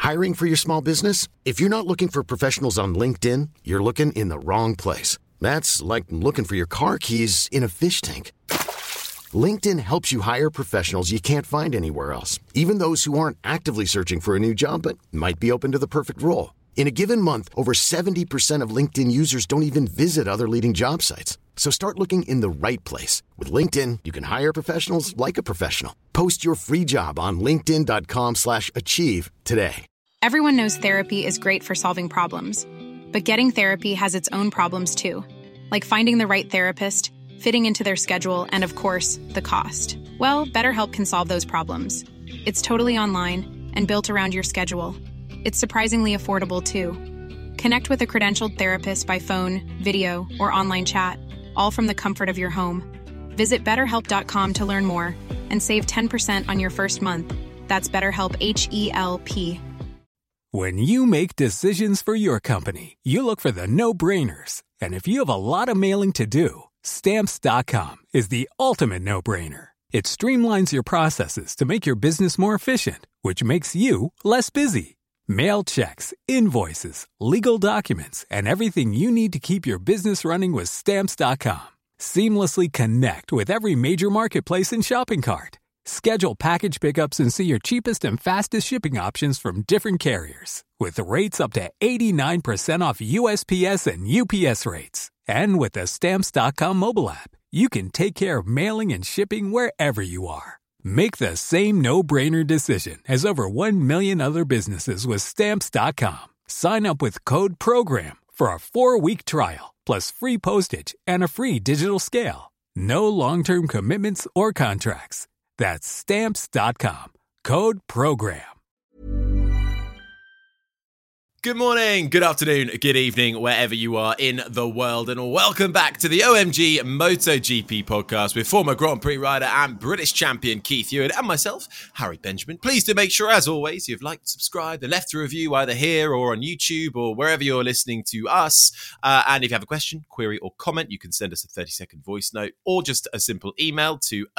Hiring for your small business? If you're not looking for professionals on LinkedIn, you're looking in the wrong place. That's like looking for your car keys in a fish tank. LinkedIn helps you hire professionals you can't find anywhere else, even those who aren't actively searching for a new job but might be open to the perfect role. In a given month, over 70% of LinkedIn users don't even visit other leading job sites. So start looking in the right place. With LinkedIn, you can hire professionals like a professional. Post your free job on linkedin.com/achieve today. Everyone knows therapy is great for solving problems, but getting therapy has its own problems too, like finding the right therapist, fitting into their schedule, and of course, the cost. Well, BetterHelp can solve those problems. It's totally online and built around your schedule. It's surprisingly affordable too. Connect with a credentialed therapist by phone, video, or online chat, all from the comfort of your home. Visit BetterHelp.com to learn more and save 10% on your first month. That's BetterHelp, H-E-L-P. When you make decisions for your company, you look for the no-brainers. And if you have a lot of mailing to do, Stamps.com is the ultimate no-brainer. It streamlines your processes to make your business more efficient, which makes you less busy. Mail checks, invoices, legal documents, and everything you need to keep your business running with Stamps.com. Seamlessly connect with every major marketplace and shopping cart. Schedule package pickups and see your cheapest and fastest shipping options from different carriers, with rates up to 89% off USPS and UPS rates. And with the Stamps.com mobile app, you can take care of mailing and shipping wherever you are. Make the same no-brainer decision as over 1 million other businesses with Stamps.com. Sign up with code PROGRAM for a 4-week trial, plus free postage and a free digital scale. No long-term commitments or contracts. That's Stamps.com. Code PROGRAM. Good morning, good afternoon, good evening, wherever you are in the world, and welcome back to the OMG MotoGP podcast with former Grand Prix rider and British champion Keith Hewitt and myself, Harry Benjamin. Please do make sure, as always, you've liked, subscribed, and left a review either here or on YouTube or wherever you're listening to us. And if you have a question, query, or comment, you can send us a 30-second voice note or just a simple email to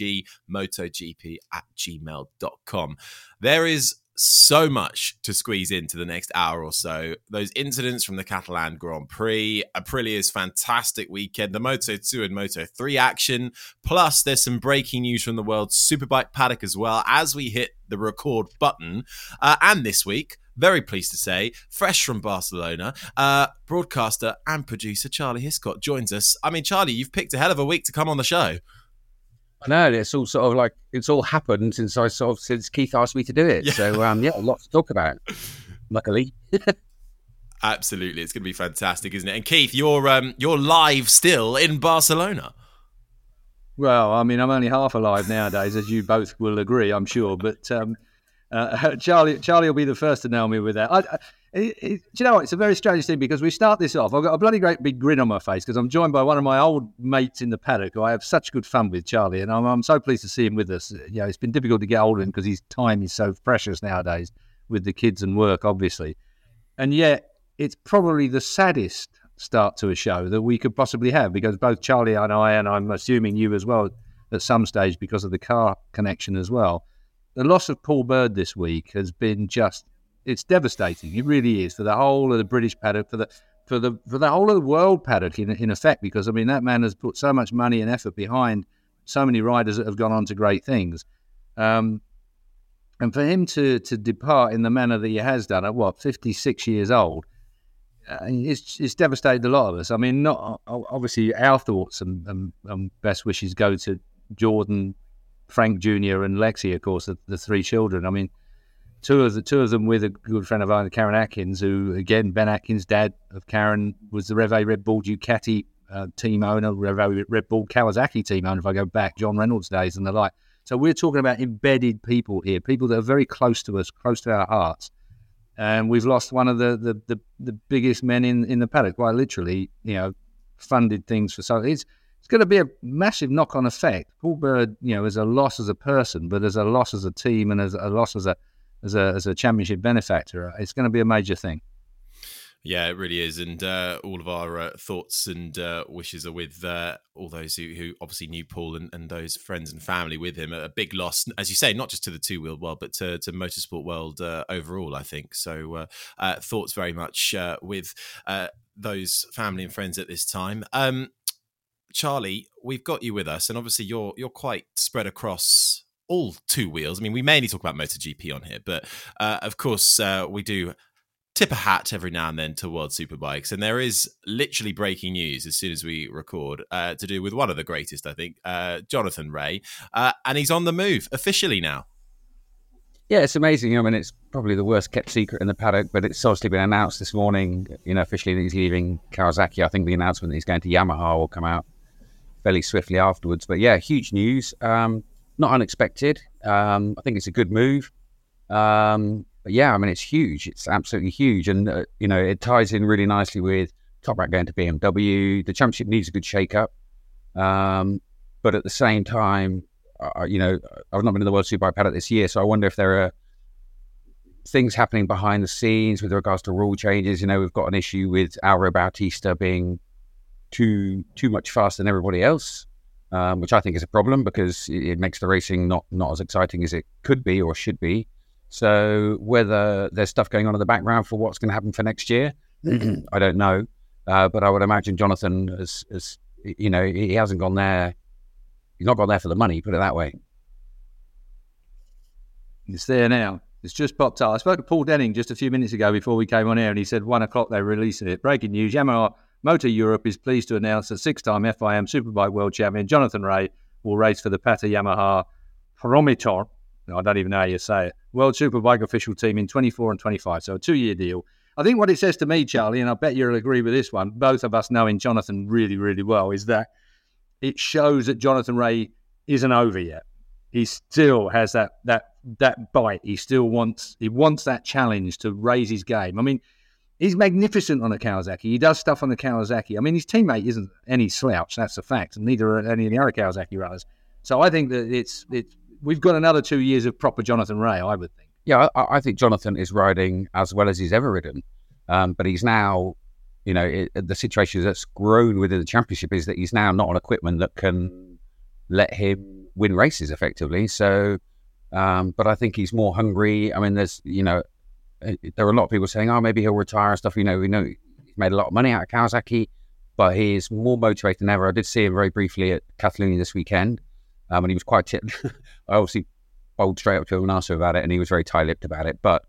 omgmotogp@gmail.com. There is so much to squeeze into the next hour or so. Those incidents from the Catalan Grand Prix, Aprilia's fantastic weekend, the Moto2 and Moto3 action, plus there's some breaking news from the World Superbike paddock as well as we hit the record button. And this week, very pleased to say, fresh from Barcelona, broadcaster and producer Charlie Hiscott joins us. I mean, Charlie, you've picked a hell of a week to come on the show. I know, it's all sort of like, it's all happened since Keith asked me to do it. Yeah. So, a lot to talk about, luckily. Absolutely. It's going to be fantastic, isn't it? And Keith, you're live still in Barcelona. Well, I mean, I'm only half alive nowadays, as you both will agree, I'm sure. But Charlie will be the first to nail me with that. Do you know what? It's a very strange thing because we start this off. I've got a bloody great big grin on my face because I'm joined by one of my old mates in the paddock who I have such good fun with, Charlie, and I'm so pleased to see him with us. You know, it's been difficult to get hold of him because his time is so precious nowadays with the kids and work, obviously. And yet, it's probably the saddest start to a show that we could possibly have because both Charlie and I, and I'm assuming you as well at some stage because of the car connection as well, the loss of Paul Bird this week has been just... It's devastating. It really is for the whole of the British paddock, for the whole of the world paddock in effect. Because I mean, that man has put so much money and effort behind so many riders that have gone on to great things, and for him to depart in the manner that he has done at 56 years old, it's devastated a lot of us. I mean, not obviously our thoughts and best wishes go to Jordan, Frank Jr. and Lexi, of course, the three children. I mean. Two of them with a good friend of ours, Karen Atkins, who, again, Ben Atkins, dad of Karen, was the Rev A Red Bull Ducati team owner, Rev A Red Bull Kawasaki team owner, if I go back, John Reynolds days and the like. So we're talking about embedded people here, people that are very close to us, close to our hearts. And we've lost one of the biggest men in the paddock, quite literally, you know, funded things for so. It's going to be a massive knock-on effect. Paul Bird, you know, is a loss as a person, but as a loss as a team and as a loss as a championship benefactor, it's going to be a major thing. Yeah, it really is. And all of our thoughts and wishes are with all those who obviously knew Paul and those friends and family with him. A big loss, as you say, not just to the two-wheeled world, but to motorsport world overall, I think. So thoughts very much with those family and friends at this time. Charlie, we've got you with us, and obviously you're quite spread across all two wheels. I mean, we mainly talk about MotoGP on here, but of course we do tip a hat every now and then to World Superbikes, and there is literally breaking news as soon as we record to do with one of the greatest, I think, Jonathan Rea, and he's on the move officially now. Yeah, it's amazing. I mean, it's probably the worst kept secret in the paddock, but it's obviously been announced this morning, officially that he's leaving Kawasaki. I think the announcement that he's going to Yamaha will come out fairly swiftly afterwards. But yeah, huge news. Not unexpected. I think it's a good move. But yeah, I mean, it's huge. It's absolutely huge. And, it ties in really nicely with Toprak going to BMW. The championship needs a good shake-up. But at the same time, I've not been in the World Superbike paddock this year, so I wonder if there are things happening behind the scenes with regards to rule changes. We've got an issue with Alvaro Bautista being too much faster than everybody else, which I think is a problem because it makes the racing not as exciting as it could be or should be. So whether there's stuff going on in the background for what's going to happen for next year, I don't know. But I would imagine Jonathan has he hasn't gone there. He's not gone there for the money, put it that way. It's there now. It's just popped up. I spoke to Paul Denning just a few minutes ago before we came on air, and he said 1 o'clock they're releasing it. Breaking news, Yamaha Motor Europe is pleased to announce that 6-time FIM Superbike World Champion Jonathan Rea will race for the Pata Yamaha Promotor. I don't even know how you say it. World Superbike official team in 24 and 25, so a 2-year deal. I think what it says to me, Charlie, and I bet you'll agree with this one, both of us knowing Jonathan really, really well, is that it shows that Jonathan Rea isn't over yet. He still has that bite. He wants that challenge to raise his game. I mean, he's magnificent on a Kawasaki. He does stuff on the Kawasaki. I mean, his teammate isn't any slouch, that's a fact, and neither are any of the other Kawasaki runners. So I think that we've got another 2 years of proper Jonathan Rea, I would think. Yeah, I think Jonathan is riding as well as he's ever ridden. But he's now, the situation that's grown within the championship is that he's now not on equipment that can let him win races effectively. So, but I think he's more hungry. I mean, there are a lot of people saying, maybe he'll retire and stuff. We know he's made a lot of money out of Kawasaki, but he is more motivated than ever. I did see him very briefly at Catalunya this weekend. And he was quite I obviously bowled straight up to him and asked him about it, and he was very tight-lipped about it. But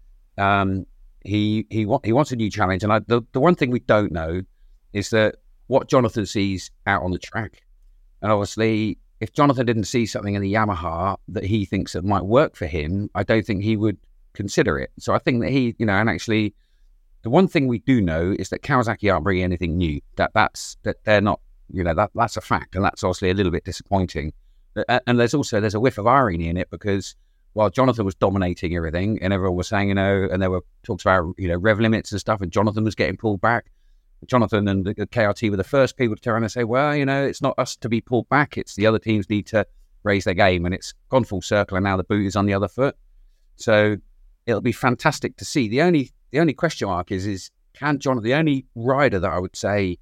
he wants a new challenge. And the one thing we don't know is that what Jonathan sees out on the track. And obviously, if Jonathan didn't see something in the Yamaha that he thinks that might work for him, I don't think he would consider it. So I think that he, and actually, the one thing we do know is that Kawasaki aren't bringing anything new. That's they're not, that's a fact. And that's obviously a little bit disappointing. And there's a whiff of irony in it because while Jonathan was dominating everything and everyone was saying, and there were talks about, rev limits and stuff, and Jonathan was getting pulled back. Jonathan and the KRT were the first people to turn around and say, well, it's not us to be pulled back. It's the other teams need to raise their game. And it's gone full circle. And now the boot is on the other foot. So it'll be fantastic to see. The only question mark is can Jonathan, the only rider that I would say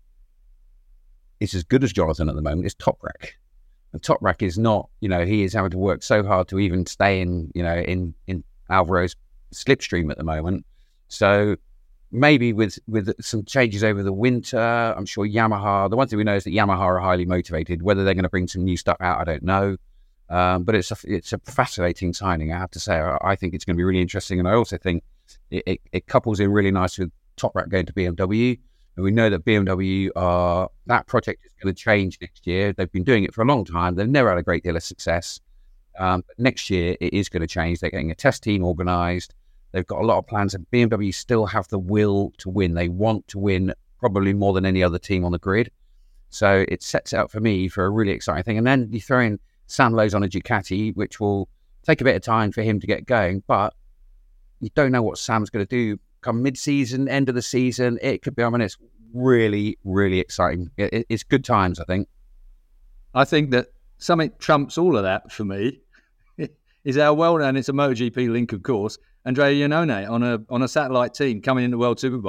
is as good as Jonathan at the moment is Toprak. And Toprak is not, he is having to work so hard to even stay in Alvaro's slipstream at the moment. So maybe with some changes over the winter, I'm sure Yamaha, the one thing we know is that Yamaha are highly motivated. Whether they're going to bring some new stuff out, I don't know. But it's a fascinating signing, I have to say. I think it's going to be really interesting. And I also think it couples in really nice with Toprak going to BMW. And we know that BMW that project is going to change next year. They've been doing it for a long time. They've never had a great deal of success. But next year, it is going to change. They're getting a test team organised. They've got a lot of plans, and BMW still have the will to win. They want to win probably more than any other team on the grid. So it sets out for me for a really exciting thing. And then you throw in Sam Lowes on a Ducati, which will take a bit of time for him to get going. But you don't know what Sam's going to do come mid-season, end of the season. It could be, it's really, really exciting. It's good times, I think. I think that something trumps all of that for me is our well-known, it's a MotoGP link, of course, Andrea Iannone on a satellite team coming into World Superbike.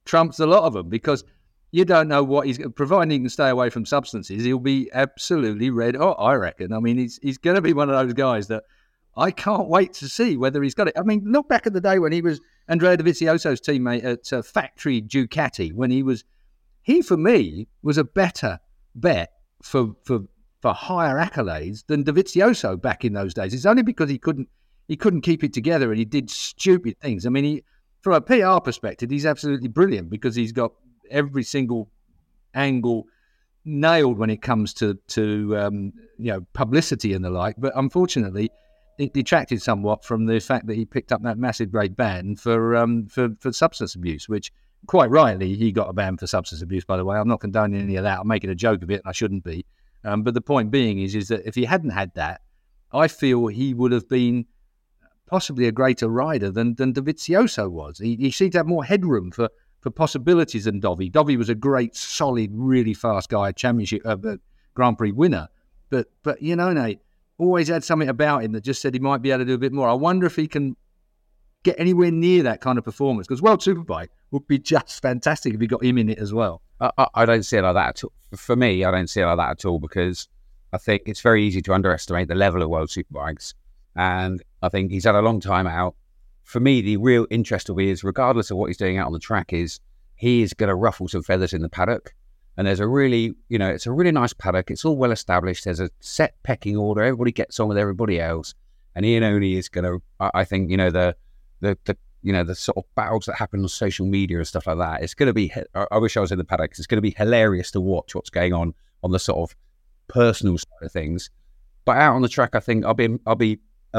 trumps a lot of them, because you don't know what he's, providing he can stay away from substances, he'll be absolutely red hot, I reckon. I mean, he's going to be one of those guys that I can't wait to see whether he's got it. I mean, look back at the day when he was Andrea Dovizioso's teammate at Factory Ducati, when he for me was a better bet for higher accolades than Dovizioso back in those days. It's only because he couldn't keep it together and he did stupid things. I mean, from a PR perspective, he's absolutely brilliant because he's got every single angle nailed when it comes to publicity and the like. But unfortunately, it detracted somewhat from the fact that he picked up that massive great ban for substance abuse, which quite rightly he got a ban for substance abuse. By the way, I'm not condoning any of that. I'm making a joke of it, and I shouldn't be. But the point being is that if he hadn't had that, I feel he would have been possibly a greater rider than Dovizioso was. He seemed to have more headroom for possibilities than Dovi. Dovi was a great, solid, really fast guy, championship Grand Prix winner. But Nate always had something about him that just said he might be able to do a bit more. I wonder if he can get anywhere near that kind of performance, because World Superbike would be just fantastic if he got him in it as well. I don't see it like that at all. For me, I don't see it like that at all, because I think it's very easy to underestimate the level of World Superbikes. And I think he's had a long time out. For me, the real interest will be is, regardless of what he's doing out on the track, is he is going to ruffle some feathers in the paddock. And there's a really, it's a really nice paddock. It's all well established. There's a set pecking order. Everybody gets on with everybody else. And Iannone is going to, I think, the sort of battles that happen on social media and stuff like that. It's going to be, I wish I was in the paddock. It's going to be hilarious to watch what's going on the sort of personal side of things. But out on the track, I think I'll be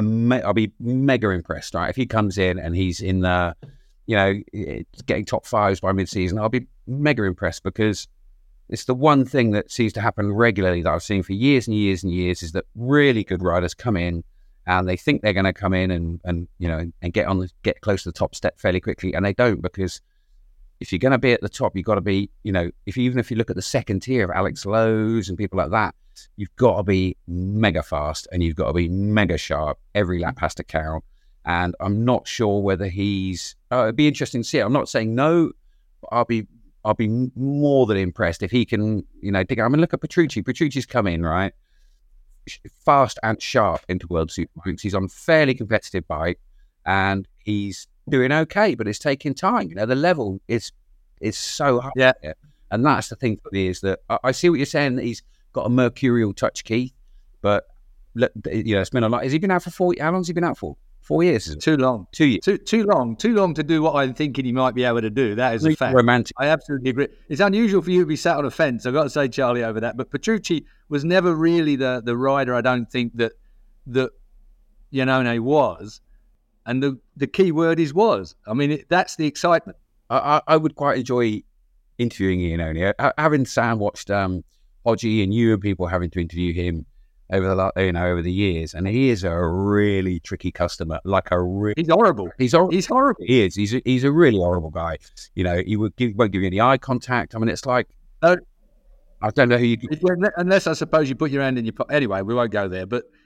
mega impressed, right? If he comes in and he's in the, getting top fives by mid-season, I'll be mega impressed, because it's the one thing that seems to happen regularly that I've seen for years and years and years, is that really good riders come in and they think they're going to come in and get close to the top step fairly quickly, and they don't, because if you're going to be at the top, you've got to be, even if you look at the second tier of Alex Lowe's and people like that, you've got to be mega fast and you've got to be mega sharp. Every lap has to count. And I'm not sure whether it'd be interesting to see it. I'm not saying no, but I'll be more than impressed if he can, dig. I mean, look at Petrucci. Petrucci's come in, right? Fast and sharp into World Superbikes. He's on a fairly competitive bike and he's doing okay, but it's taking time. The level is so high. Yeah. And that's the thing for me, is that I see what you're saying, that he's got a mercurial touch, Keith, but it's been a lot. Has he been out for 4? How long has he been out for? 4 years? Isn't it? Too long. 2 years. Too long to do what I'm thinking he might be able to do. That is a fact. Romantic. I absolutely agree. It's unusual for you to be sat on a fence. I've got to say, Charlie, over that. But Petrucci was never really the rider, I don't think, that Iannone was. And the key word is was. I mean, that's the excitement. I would quite enjoy interviewing Iannone. Having Sam watched Hodgie and you and people having to interview him over the years, and he is a really tricky customer. He's horrible. He's horrible. He is. He's a really horrible guy. He won't give you any eye contact. I mean, it's like I don't know who you unless I suppose you put your hand in your pocket. Anyway, we won't go there. But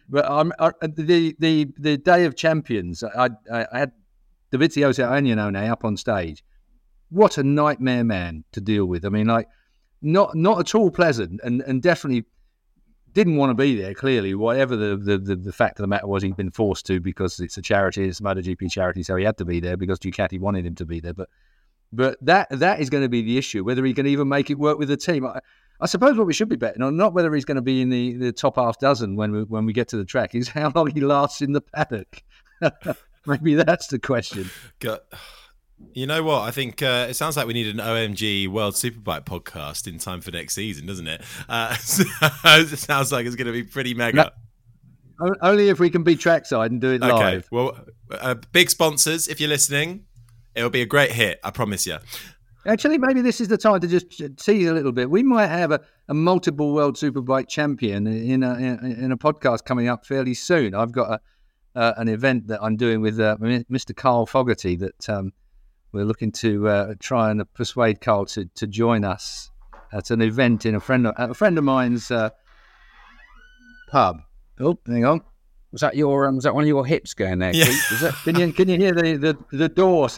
the day of champions, I had Dovizioso and Iannone up on stage. What a nightmare man to deal with. I mean, not at all pleasant, and definitely didn't want to be there, clearly. Whatever the fact of the matter was, he'd been forced to, because it's a charity, it's a MotoGP charity, so he had to be there because Ducati wanted him to be there. But that is going to be the issue, whether he can even make it work with the team. I suppose what we should be betting on, not whether he's going to be in the top half dozen when we get to the track, is how long he lasts in the paddock. Maybe that's the question. You know what? I think it sounds like we need an OMG World Superbike podcast in time for next season, doesn't it? It sounds like it's going to be pretty mega. No, only if we can be trackside and do it live. Okay, well, big sponsors, if you're listening, it'll be a great hit, I promise you. Actually, maybe this is the time to just tease a little bit. We might have a multiple World Superbike champion in a podcast coming up fairly soon. I've got an event that I'm doing with Mr. Carl Fogarty that we're looking to try and persuade Carl to join us at an event in a friend of mine's pub. Oh, hang on. Was that one of your hips going there, Yeah. Keith? Was it? Can you hear the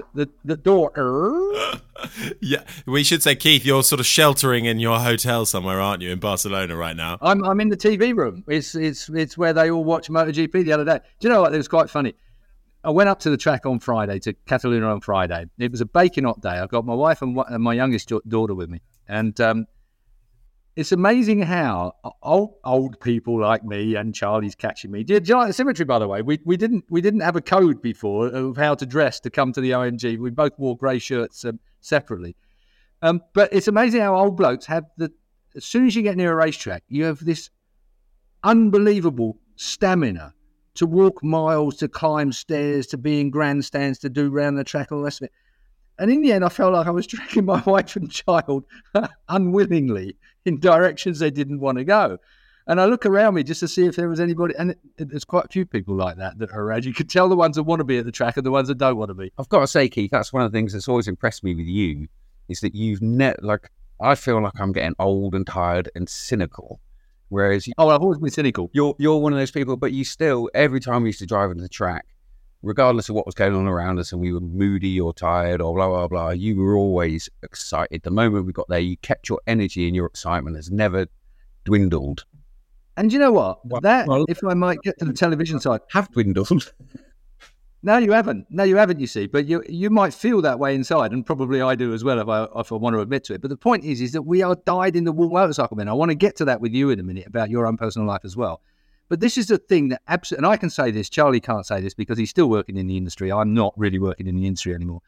door? Yeah, we should say, Keith, you're sort of sheltering in your hotel somewhere, aren't you, in Barcelona right now? I'm in the TV room. It's where they all watch MotoGP the other day. Do you know what? It was quite funny. I went up to the track on Friday, to Catalunya on Friday. It was a baking hot day. I got my wife and my youngest daughter with me, and it's amazing how old people like me and Charlie's catching me. Do you like the symmetry, by the way? We didn't have a code before of how to dress to come to the OMG. We both wore grey shirts separately. But it's amazing how old blokes have as soon as you get near a racetrack, you have this unbelievable stamina to walk miles, to climb stairs, to be in grandstands, to do round the track, all the rest of it. And in the end, I felt like I was dragging my wife and child unwillingly in directions they didn't want to go. And I look around me just to see if there was anybody, and there's quite a few people like that are around. You could tell the ones that want to be at the track and the ones that don't want to be. I've got to say, Keith, that's one of the things that's always impressed me with you, is that you've I feel like I'm getting old and tired and cynical. Whereas I've always been cynical. You're one of those people, but you still, every time we used to drive into the track, regardless of what was going on around us and we were moody or tired or blah, blah, blah, you were always excited. The moment we got there, you kept your energy and your excitement has never dwindled. And you know what? If I might get to the television side. Have dwindled. No, you haven't. You see. But you might feel that way inside, and probably I do as well if I want to admit to it. But the point is that we are dyed-in-the-wool motorcycle men. I want to get to that with you in a minute about your own personal life as well. But this is the thing that absolutely, and I can say this, Charlie can't say this because he's still working in the industry. I'm not really working in the industry anymore.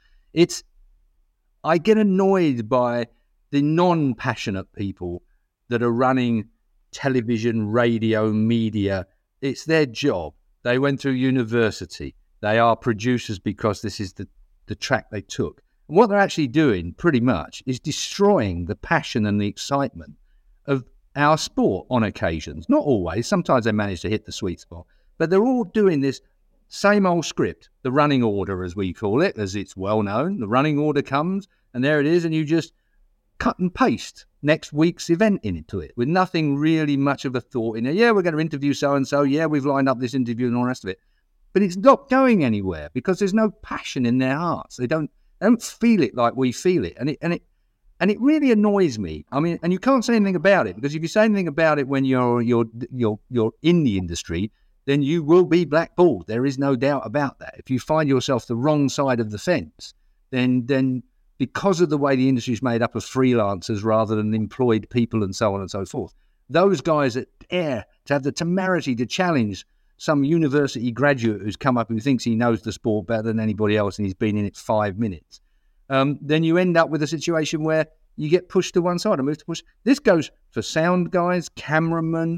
I get annoyed by the non-passionate people that are running television, radio, media. It's their job. They went through university. They are producers because this is the track they took. And what they're actually doing, pretty much, is destroying the passion and the excitement of our sport on occasions. Not always. Sometimes they manage to hit the sweet spot. But they're all doing this same old script, the running order, as we call it, as it's well known. The running order comes, and there it is, and you just cut and paste next week's event into it with nothing really much of a thought in it. Yeah, we're going to interview so-and-so. Yeah, we've lined up this interview and all the rest of it. But it's not going anywhere because there's no passion in their hearts. They don't feel it like we feel it. And it really annoys me. I mean, and you can't say anything about it because if you say anything about it when you're in the industry, then you will be blackballed. There is no doubt about that. If you find yourself the wrong side of the fence, then because of the way the industry is made up of freelancers rather than employed people and so on and so forth, those guys that dare to have the temerity to challenge some university graduate who's come up who thinks he knows the sport better than anybody else and he's been in it 5 minutes, then you end up with a situation where you get pushed to one side and move to push. This goes for sound guys, cameramen,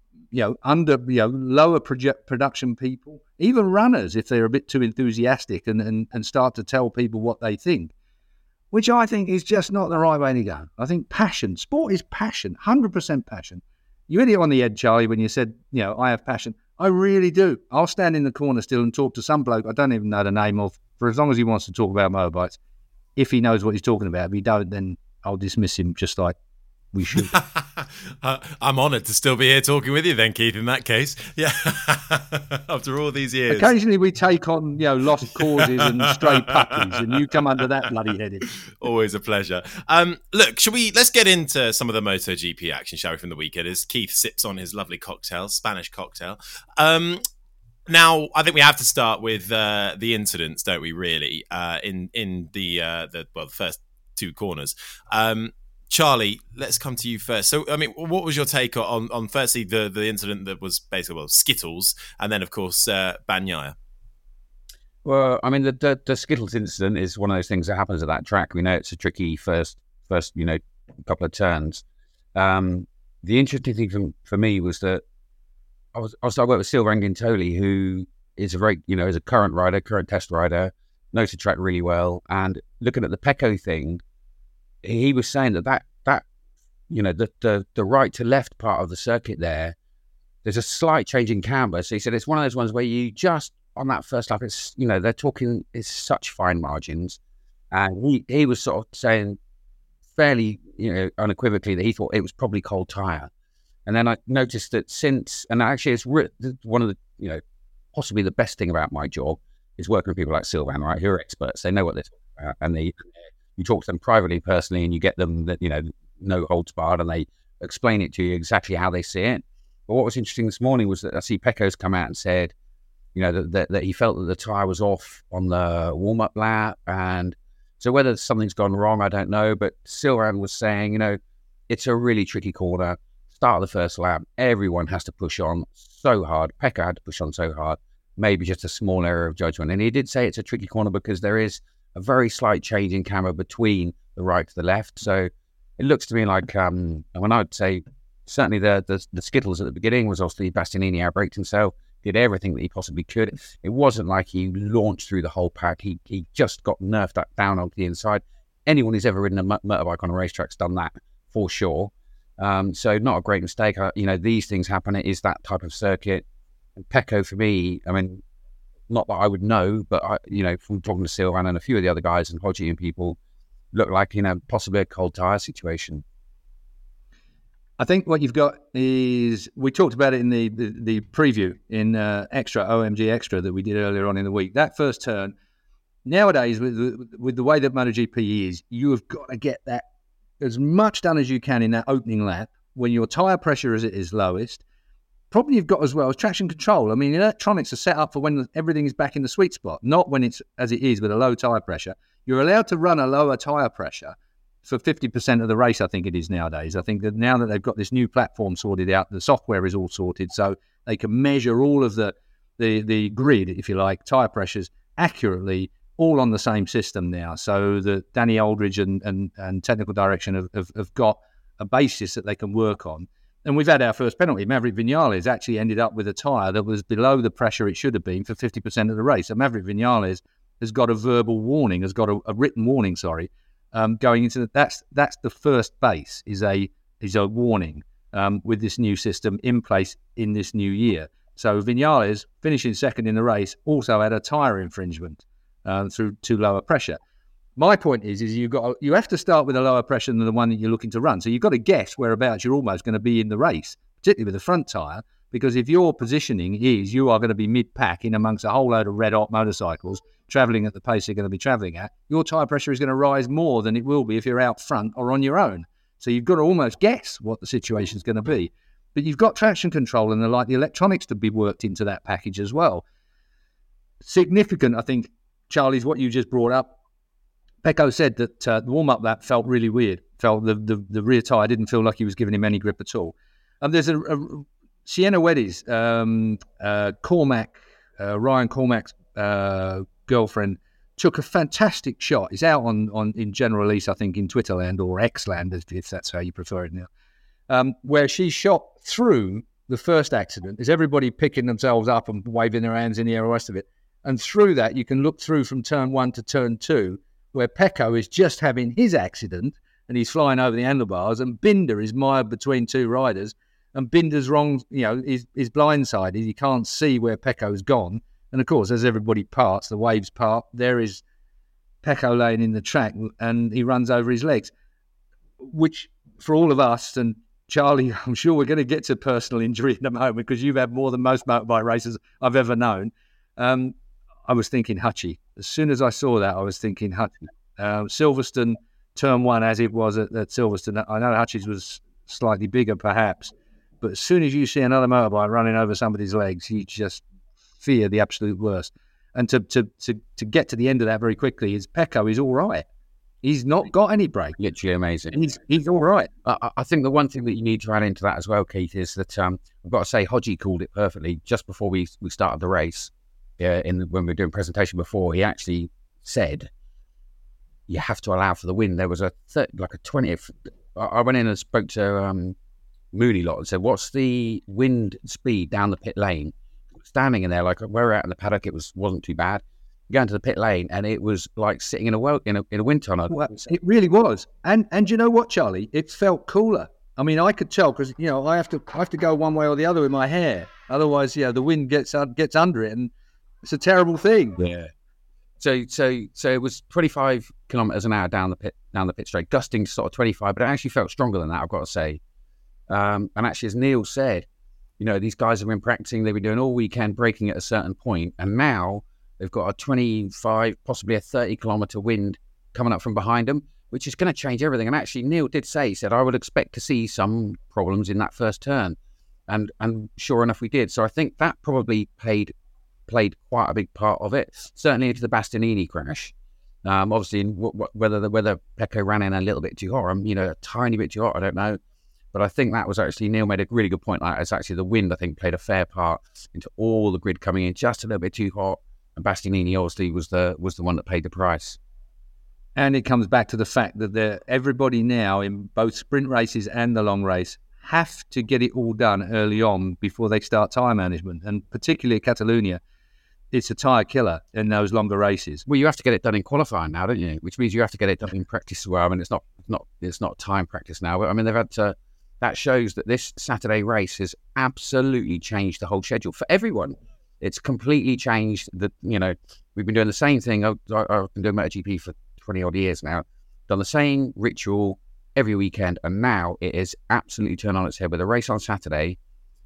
lower production people, even runners if they're a bit too enthusiastic and start to tell people what they think, which I think is just not the right way to go. I think passion, sport is passion, 100% passion. You hit it on the head, Charlie, when you said, I have passion. I really do. I'll stand in the corner still and talk to some bloke I don't even know the name of for as long as he wants to talk about motorbikes. If he knows what he's talking about. If he don't, then I'll dismiss him just like we should. I'm honoured to still be here talking with you then, Keith, in that case. Yeah. After all these years. Occasionally we take on, lost causes and stray puppies and you come under that bloody heading. Always a pleasure. Look, let's get into some of the MotoGP action, shall we, from the weekend as Keith sips on his lovely cocktail, Spanish cocktail. Now, I think we have to start with the incidents, don't we, really, in the first two corners. Charlie, let's come to you first. So, I mean, what was your take on firstly, the incident that was basically, Skittles, and then, of course, Bagnaia? Well, I mean, the Skittles incident is one of those things that happens at that track. We know it's a tricky first couple of turns. The interesting thing for me was that I worked with Silver Gintoli, who is a very, is a current test rider, knows the track really well. And looking at the Pecco thing, he was saying that the right to left part of the circuit there's a slight change in camber. So he said it's one of those ones where you just, on that first lap, it's, they're talking, it's such fine margins. And he was sort of saying fairly, unequivocally that he thought it was probably cold tyre. And then I noticed that and actually it's one of possibly the best thing about my job is working with people like Sylvain, right, who are experts. They know what they're talking about, and you talk to them privately, personally, and you get them that, no holds barred, and they explain it to you exactly how they see it. But what was interesting this morning was that I see Pecco's come out and said, that he felt that the tyre was off on the warm-up lap, and so whether something's gone wrong, I don't know. But Sylvain was saying, it's a really tricky corner. Start of the first lap, everyone has to push on so hard. Pecco had to push on so hard. Maybe just a small error of judgment. And he did say it's a tricky corner because there is a very slight change in camber between the right to the left. So it looks to me like, and I'd say certainly the Skittles at the beginning was obviously Bastianini outbraked himself, did everything that he possibly could. It wasn't like he launched through the whole pack. He just got nerfed down onto the inside. Anyone who's ever ridden a motorbike on a racetrack's done that for sure. So not a great mistake. These things happen. It is that type of circuit. And Pecco, for me, not that I would know, but from talking to Sylvain and a few of the other guys and Hodgie and people, look like possibly a cold tyre situation. I think what you've got is, we talked about it in the preview in OMG Extra that we did earlier on in the week. That first turn, nowadays with the way that MotoGP is, you have got to get that as much done as you can in that opening lap when your tyre pressure is lowest. Probably you've got as well as traction control. Electronics are set up for when everything is back in the sweet spot, not when it's as it is with a low tyre pressure. You're allowed to run a lower tyre pressure for 50% of the race, I think it is nowadays. I think that now that they've got this new platform sorted out, the software is all sorted, so they can measure all of the grid, if you like, tyre pressures accurately, all on the same system now. So that Danny Aldridge and technical direction have got a basis that they can work on. And we've had our first penalty. Maverick Vinales actually ended up with a tyre that was below the pressure it should have been for 50% of the race. So Maverick Vinales has got a verbal warning, has got a written warning, going into that's the first base is a warning with this new system in place in this new year. So Vinales, finishing second in the race, also had a tyre infringement through too lower pressure. My point is you have to start with a lower pressure than the one that you're looking to run. So you've got to guess whereabouts you're almost going to be in the race, particularly with the front tyre, because if your positioning is you are going to be mid-pack in amongst a whole load of red-hot motorcycles travelling at the pace you're going to be travelling at, your tyre pressure is going to rise more than it will be if you're out front or on your own. So you've got to almost guess what the situation is going to be. But you've got traction control and the electronics to be worked into that package as well. Significant, I think, Charlie's what you just brought up. Pecco said that the warm-up lap felt really weird. Felt the rear tyre didn't feel like he was giving him any grip at all. There's a Sienna Weddy's Ryan Cormac's girlfriend took a fantastic shot. It's out on in general release, I think, in Twitterland or Xland, if that's how you prefer it now, where she shot through the first accident. Is everybody picking themselves up and waving their hands in the air, all the rest of it? And through that, you can look through from turn 1 to turn 2, where Pecco is just having his accident and he's flying over the handlebars, and Binder is mired between two riders, and Binder's wrong, is blindsided. He can't see where Pecco's gone. And of course, as everybody parts, the waves part, there is Pecco laying in the track and he runs over his legs, which for all of us, and Charlie, I'm sure we're going to get to personal injury in a moment because you've had more than most motorbike racers I've ever known. I was thinking Hutchie. As soon as I saw that, I was thinking Hutchie. Silverstone, turn 1 as it was at Silverstone. I know Hutchie's was slightly bigger perhaps, but as soon as you see another motorbike running over somebody's legs, you just fear the absolute worst. And to get to the end of that very quickly is Pecco is all right. He's not got any brake. Literally amazing. He's all right. I think the one thing that you need to add into that as well, Keith, is that I've got to say Hodgie called it perfectly just before we started the race. When we were doing presentation before, he actually said you have to allow for the wind. There was a 20th. I went in and spoke to Mooney lot and said, "What's the wind speed down the pit lane?" Standing in there, like where we're at in the paddock, it wasn't too bad. Going to the pit lane, and it was like sitting in a wind tunnel. Well, it really was, and you know what, Charlie? It felt cooler. I mean, I could tell because I have to go one way or the other with my hair, otherwise, the wind gets under it, and it's a terrible thing. Yeah. So it was 25 kilometers an hour down the pit straight, gusting to sort of 25, but it actually felt stronger than that, I've got to say. And actually, as Neil said, these guys have been practicing, they've been doing all weekend, braking at a certain point, and now they've got a 25, possibly a 30-kilometre wind coming up from behind them, which is going to change everything. And actually, Neil did say, he said, I would expect to see some problems in that first turn. And sure enough, we did. So I think that probably played quite a big part of it, certainly into the Bastianini crash. Obviously, whether Pecco ran in a little bit too hot, a tiny bit too hot, I don't know. But I think that was actually, Neil made a really good point. Like, it's actually the wind, I think, played a fair part into all the grid coming in just a little bit too hot. And Bastianini obviously was the one that paid the price. And it comes back to the fact that everybody now in both sprint races and the long race have to get it all done early on before they start tyre management. And particularly Catalonia, it's a tyre killer in those longer races. Well, you have to get it done in qualifying now, don't you? Which means you have to get it done in practice as well. I mean, it's not time practice now, but I mean, they've had to. That shows that this Saturday race has absolutely changed the whole schedule for everyone. It's completely changed. We've been doing the same thing. I've been doing MotoGP for 20 odd years now, done the same ritual every weekend, and now it is absolutely turned on its head with a race on Saturday.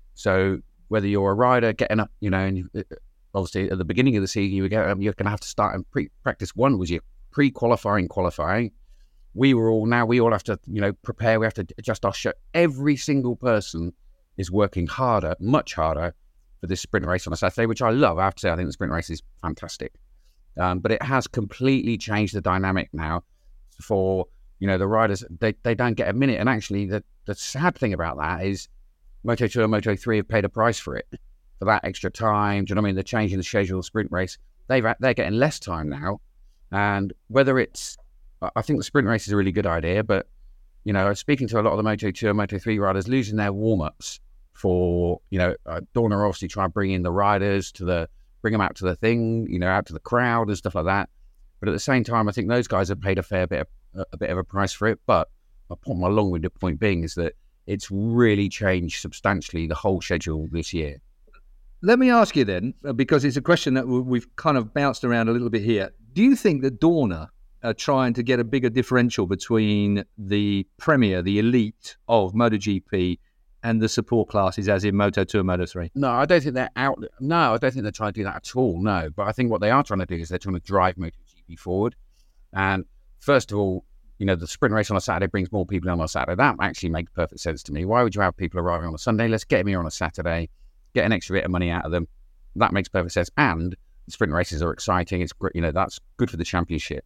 So whether you're a rider getting up, and obviously at the beginning of the season you're going to have to start in pre-practice. One was your pre-qualifying, qualifying. We all have to, prepare. We have to adjust our shirt. Every single person is working harder, much harder for this sprint race on a Saturday, which I love. I have to say, I think the sprint race is fantastic. But it has completely changed the dynamic now for, the riders. They don't get a minute. And actually, the sad thing about that is Moto2 and Moto3 have paid a price for it, for that extra time. Do you know what I mean? The change in the schedule of the sprint race, they're getting less time now. And whether it's, I think the sprint race is a really good idea, but, speaking to a lot of the Moto2 and Moto3 riders, losing their warm-ups for, Dorna obviously try and bring in the riders bring them out to the thing, out to the crowd and stuff like that. But at the same time, I think those guys have paid a bit of a price for it. But my long-winded point being is that it's really changed substantially the whole schedule this year. Let me ask you then, because it's a question that we've kind of bounced around a little bit here. Do you think that Dorna are trying to get a bigger differential between the premier, the elite of MotoGP and the support classes, as in Moto2 and Moto3? No, I don't think they're out. No, I don't think they're trying to do that at all. No, but I think what they are trying to do is they're trying to drive MotoGP forward. And first of all, the sprint race on a Saturday brings more people on a Saturday. That actually makes perfect sense to me. Why would you have people arriving on a Sunday? Let's get them here on a Saturday, get an extra bit of money out of them. That makes perfect sense. And the sprint races are exciting. It's great. That's good for the championship.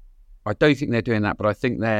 I don't think they're doing that, but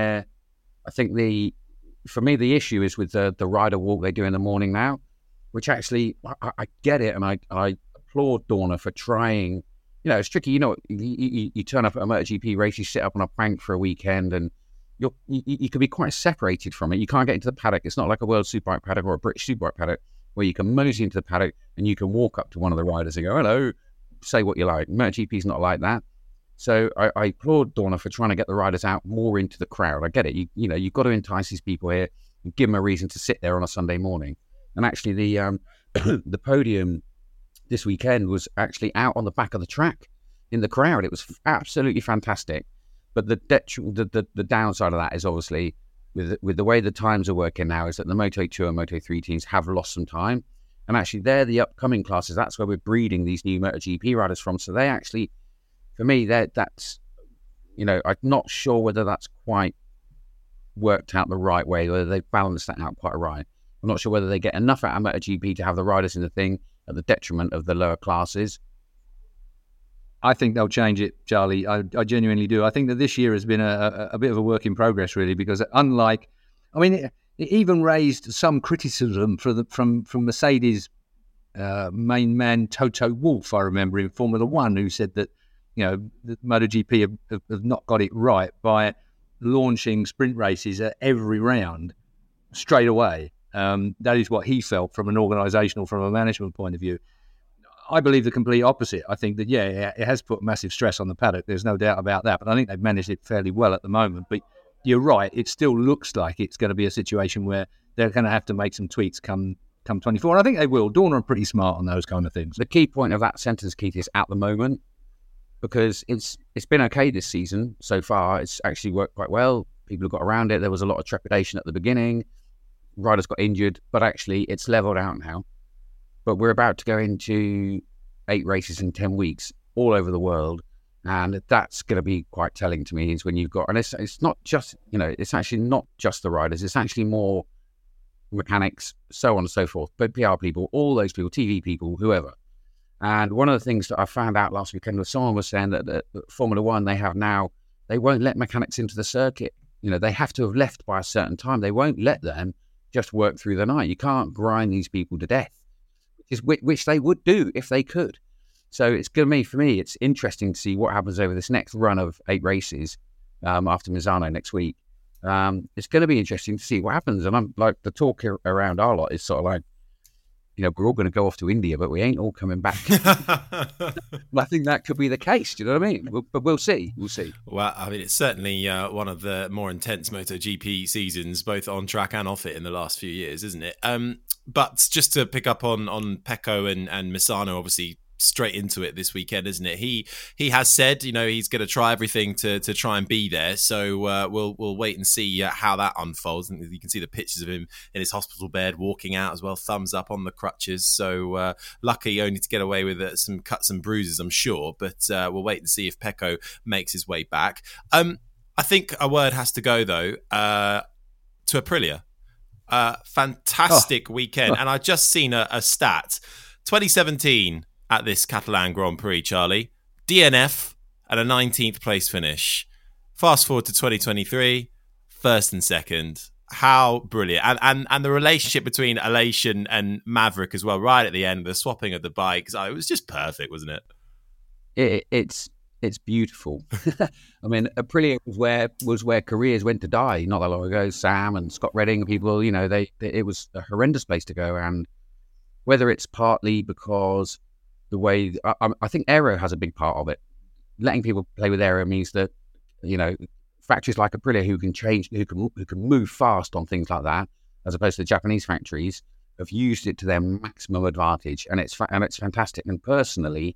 for me, the issue is with the rider walk they do in the morning now, which actually, I get it, and I applaud Dorna for trying. It's tricky. You turn up at a MotoGP race, you sit up on a bank for a weekend, and you can be quite separated from it. You can't get into the paddock. It's not like a World Superbike paddock or a British Superbike paddock where you can mosey into the paddock and you can walk up to one of the riders and go, hello, say what you like. MotoGP is not like that. So I applaud Dorna for trying to get the riders out more into the crowd. I get it. You've got to entice these people here and give them a reason to sit there on a Sunday morning. And actually, the the podium this weekend was actually out on the back of the track in the crowd. It was absolutely fantastic. But the downside of that is obviously with the way the times are working now is that the Moto2 and Moto3 teams have lost some time. And actually, they're the upcoming classes. That's where we're breeding these new MotoGP riders from. So they actually, for me, that's, I'm not sure whether that's quite worked out the right way, whether they've balanced that out quite right. I'm not sure whether they get enough out of MotoGP to have the riders in the thing at the detriment of the lower classes. I think they'll change it, Charlie. I genuinely do. I think that this year has been a bit of a work in progress, really, because it even raised some criticism from Mercedes main man Toto Wolff, I remember, in Formula One, who said that the MotoGP have not got it right by launching sprint races at every round straight away. That is what he felt from an organisational, from a management point of view. I believe the complete opposite. I think that, it has put massive stress on the paddock. There's no doubt about that. But I think they've managed it fairly well at the moment. But you're right. It still looks like it's going to be a situation where they're going to have to make some tweaks come 24. And I think they will. Dorna are pretty smart on those kind of things. The key point of that sentence, Keith, is at the moment, because it's been okay this season so far. It's actually worked quite well. People have got around it. There was a lot of trepidation at the beginning. Riders got injured, but actually it's leveled out now. but we're about to go into 8 races in 10 weeks all over the world. And that's going to be quite telling to me, is when you've got, and it's not just, it's actually not just the riders, it's actually more mechanics, so on and so forth, but PR people, all those people, TV people, whoever. And one of the things that I found out last weekend was someone was saying that Formula One, they won't let mechanics into the circuit. They have to have left by a certain time. They won't let them just work through the night. You can't grind these people to death, which they would do if they could. So it's going to be, for me, it's interesting to see what happens over this next run of 8 races after Misano next week. It's going to be interesting to see what happens. And I'm like, the talk around our lot is sort of like, we're all going to go off to India, but we ain't all coming back. I think that could be the case. Do you know what I mean? But we'll see. We'll see. Well, I mean, it's certainly one of the more intense MotoGP seasons, both on track and off it, in the last few years, isn't it? But just to pick up on Pecco and Misano, obviously straight into it this weekend, isn't it? He has said, he's going to try everything to try and be there. So we'll wait and see how that unfolds. And you can see the pictures of him in his hospital bed walking out as well, thumbs up on the crutches. So lucky only to get away with some cuts and bruises, I'm sure. But we'll wait and see if Pecco makes his way back. I think a word has to go though to Aprilia. Fantastic weekend, and I just seen a stat. 2017. At this Catalan Grand Prix, Charlie, DNF at a 19th place finish. Fast forward to 2023, first and second. How brilliant. And the relationship between Aleix and Maverick as well, right at the end, the swapping of the bikes. It was just perfect, wasn't it? It's beautiful. I mean, Aprilia was where careers went to die not that long ago. Sam and Scott Redding, people, it was a horrendous place to go. And whether it's partly because the way, I think aero has a big part of it. Letting people play with aero means that, factories like Aprilia who can move fast on things like that, as opposed to the Japanese factories, have used it to their maximum advantage, and it's fantastic. And personally,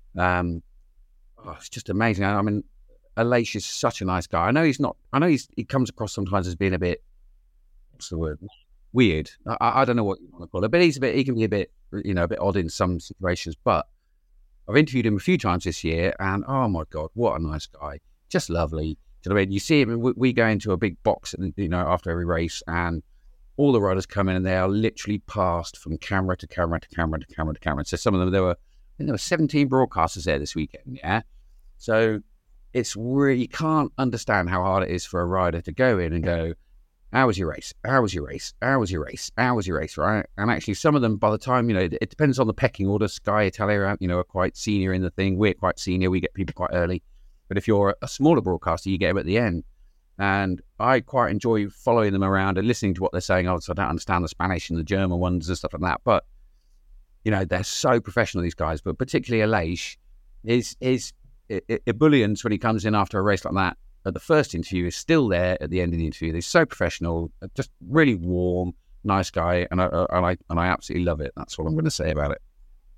it's just amazing. I mean, Aleix is such a nice guy. I know he comes across sometimes as being a bit, what's the word? Weird. I don't know what you want to call it, but he can be a bit odd in some situations. But I've interviewed him a few times this year, and oh my God, what a nice guy. Just lovely. Do you know what I mean? You see him, we go into a big box, after every race, and all the riders come in and they are literally passed from camera to camera to camera to camera to camera. So some of them, there were 17 broadcasters there this weekend. Yeah. So it's really, you can't understand how hard it is for a rider to go in and go, how was your race? How was your race? How was your race? How was your race? Right. And actually some of them, by the time, it depends on the pecking order. Sky Italia, are quite senior in the thing. We're quite senior. We get people quite early. But if you're a smaller broadcaster, you get them at the end. And I quite enjoy following them around and listening to what they're saying. Also, I don't understand the Spanish and the German ones and stuff like that. But, they're so professional, these guys. But particularly Aleix, his ebullience when he comes in after a race like that, at the first interview, is still there at the end of the interview. He's so professional, just really warm, nice guy, and I absolutely love it. That's all I'm going to say about it.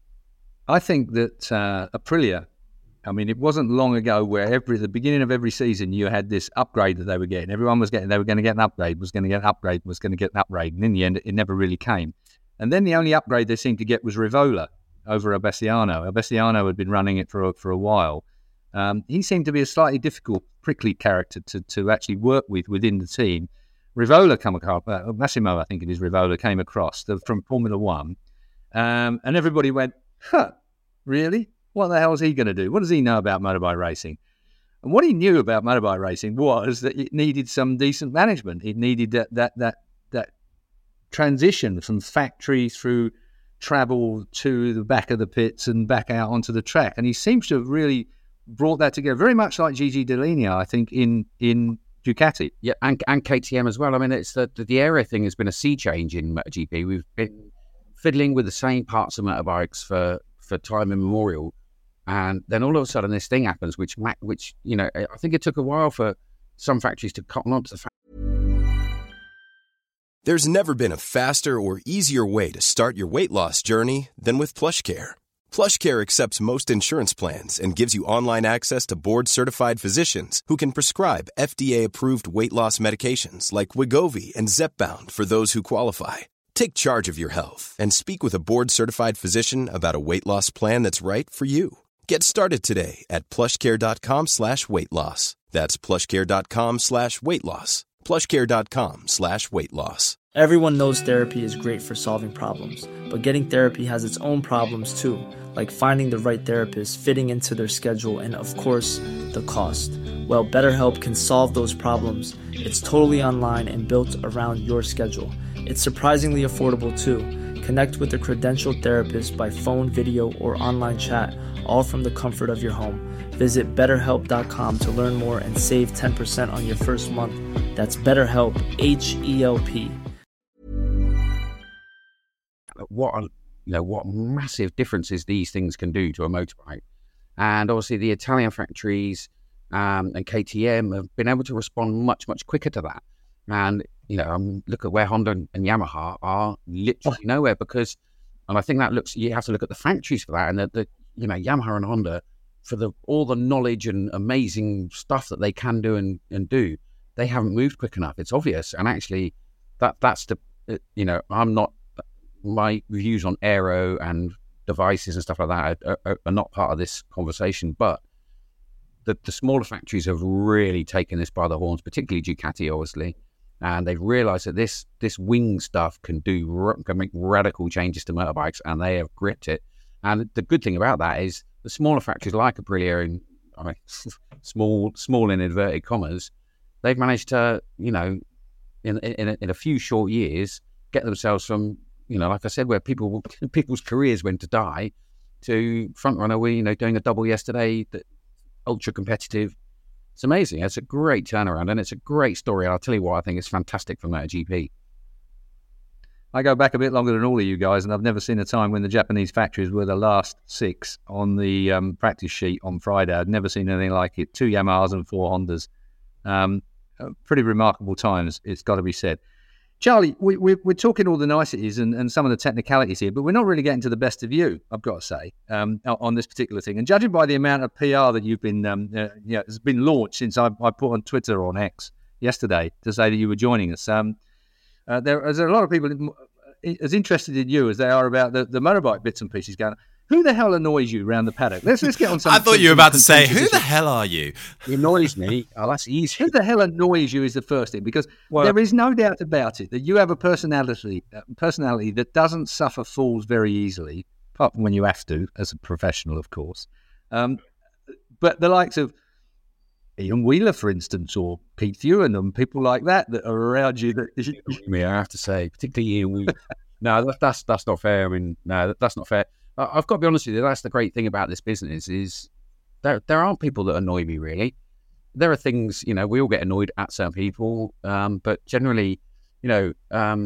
I think that Aprilia, it wasn't long ago where at the beginning of every season you had this upgrade that they were getting. Everyone was getting, they were going to get an upgrade, was going to get an upgrade, was going to get an upgrade, and in the end, it never really came. And then the only upgrade they seemed to get was Rivola over Abessiano. Abessiano had been running it for a while. He seemed to be a slightly difficult, prickly character to actually work with within the team. Rivola Massimo, I think it is Rivola, came across from Formula One, and everybody went, really? What the hell is he going to do? What does he know about motorbike racing? And what he knew about motorbike racing was that it needed some decent management. It needed that transition from factory through travel to the back of the pits and back out onto the track. And he seems to have really brought that together, very much like Gigi Dall'Igna, I think, in Ducati. Yeah, and KTM as well. It's the aero thing has been a sea change in MotoGP. We've been fiddling with the same parts of motorbikes for time immemorial. And then all of a sudden this thing happens, which I think it took a while for some factories to cotton on to the fact. There's never been a faster or easier way to start your weight loss journey than with PlushCare. PlushCare accepts most insurance plans and gives you online access to board-certified physicians who can prescribe FDA-approved weight loss medications like Wegovy and Zepbound for those who qualify. Take charge of your health and speak with a board-certified physician about a weight loss plan that's right for you. Get started today at plushcare.com/weight loss. That's plushcare.com/weight loss. plushcare.com/weight loss. Everyone knows therapy is great for solving problems, but getting therapy has its own problems too, like finding the right therapist, fitting into their schedule, and of course, the cost. Well, BetterHelp can solve those problems. It's totally online and built around your schedule. It's surprisingly affordable too. Connect with a credentialed therapist by phone, video, or online chat, all from the comfort of your home. Visit BetterHelp.com to learn more and save 10% on your first month. That's BetterHelp, H-E-L-P. What massive differences these things can do to a motorbike. And obviously the Italian factories and KTM have been able to respond much, much quicker to that. And, look at where Honda and Yamaha are literally nowhere because, and I think you have to look at the factories for that. And Yamaha and Honda, for all the knowledge and amazing stuff that they can do and do, they haven't moved quick enough. It's obvious. And actually that's my views on aero and devices and stuff like that are not part of this conversation, but the smaller factories have really taken this by the horns, particularly Ducati, obviously, and they've realised that this wing stuff can make radical changes to motorbikes, and they have gripped it. And the good thing about that is the smaller factories like Aprilia, small in inverted commas, they've managed to, in a few short years, get themselves from, like I said, where people's careers went to die, to front runner. Doing a double yesterday, ultra competitive. It's amazing. It's a great turnaround and it's a great story. I'll tell you why I think it's fantastic for MotoGP. I go back a bit longer than all of you guys, and I've never seen a time when the Japanese factories were the last 6 on the practice sheet on Friday. I've never seen anything like it. 2 Yamahas and 4 Hondas. Pretty remarkable times, it's got to be said. Charlie, we're talking all the niceties and some of the technicalities here, but we're not really getting to the best of you, I've got to say, on this particular thing. And judging by the amount of PR that you've been, has been launched since I put on Twitter or on X yesterday to say that you were joining us, there's a lot of people as interested in you as they are about the motorbike bits and pieces going, who the hell annoys you around the paddock? Let's get on some. I thought you were about to say, who the hell are you? It annoys me. Oh, that's easy. Who the hell annoys you is the first thing, because there is no doubt about it that you have a personality that doesn't suffer fools very easily, apart from when you have to, as a professional, of course. But the likes of Ian Wheeler, for instance, or Pete Ewan and people like that are around you. I have to say, particularly Ian Wheeler. No, that's not fair. I mean, no, that's not fair. I've got to be honest with you, that's the great thing about this business is there aren't people that annoy me, really. There are things, we all get annoyed at certain people, but generally, in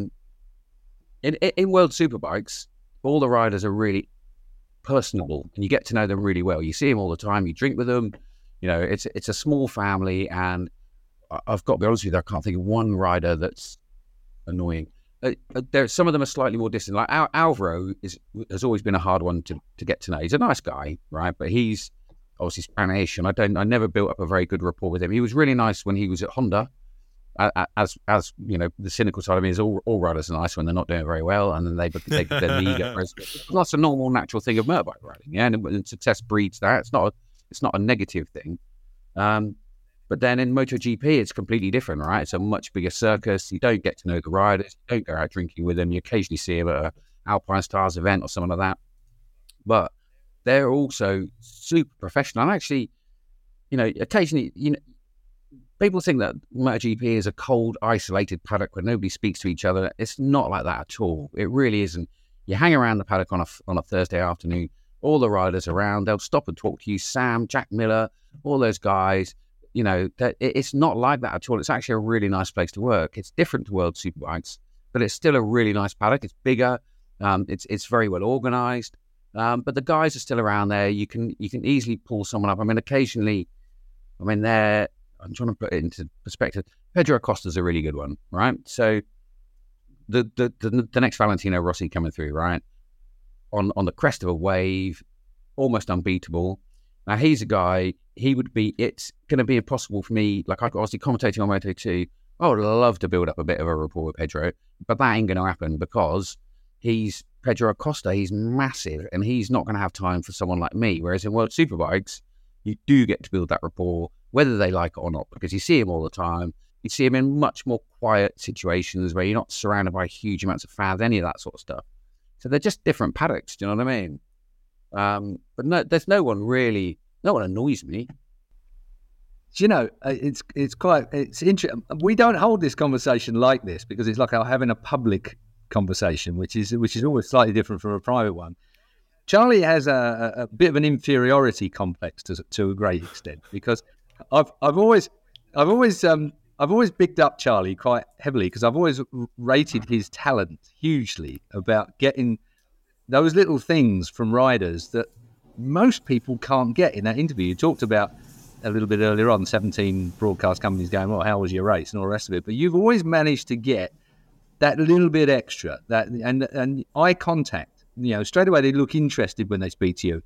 World Superbikes, all the riders are really personable and you get to know them really well. You see them all the time, you drink with them, it's a small family, and I've got to be honest with you, I can't think of one rider that's annoying. Some of them are slightly more distant. Like Alvaro has always been a hard one to get to know. He's a nice guy, right? But he's obviously Spanish, and I never built up a very good rapport with him. He was really nice when he was at Honda. As the cynical side of me is all riders are nice when they're not doing very well, and then they their ego. That's a normal, natural thing of motorbike riding, yeah. And success breeds that. It's not a negative thing. But then in MotoGP, it's completely different, right? It's a much bigger circus. You don't get to know the riders. You don't go out drinking with them. You occasionally see them at an Alpine Stars event or something like that. But they're also super professional. And actually, occasionally, people think that MotoGP is a cold, isolated paddock where nobody speaks to each other. It's not like that at all. It really isn't. You hang around the paddock on a Thursday afternoon, all the riders around, they'll stop and talk to you. Sam, Jack Miller, all those guys. It's not like that at all. It's actually a really nice place to work. It's different to World Superbikes, but it's still a really nice paddock. It's bigger. It's very well organised. But the guys are still around there. You can easily pull someone up. I mean, occasionally, I'm trying to put it into perspective. Pedro Acosta's a really good one, right? So the next Valentino Rossi coming through, right? On the crest of a wave, almost unbeatable. Now, he's a guy, it's going to be impossible for me, like I was commentating on Moto2, I would love to build up a bit of a rapport with Pedro, but that ain't going to happen because he's Pedro Acosta. He's massive, and he's not going to have time for someone like me. Whereas in World Superbikes, you do get to build that rapport, whether they like it or not, because you see him all the time. You see him in much more quiet situations where you're not surrounded by huge amounts of fans, any of that sort of stuff. So they're just different paddocks. Do you know what I mean? But no, there's no one annoys me. You know, it's interesting. We don't hold this conversation like this because it's like having a public conversation, which is always slightly different from a private one. Charlie has a bit of an inferiority complex to a great extent because I've always bigged up Charlie quite heavily because I've always rated his talent hugely about getting those little things from riders that most people can't get in that interview. You talked about a little bit earlier on, 17 broadcast companies going, well, how was your race and all the rest of it? But you've always managed to get that little bit extra, that and eye contact. You know, straight away they look interested when they speak to you.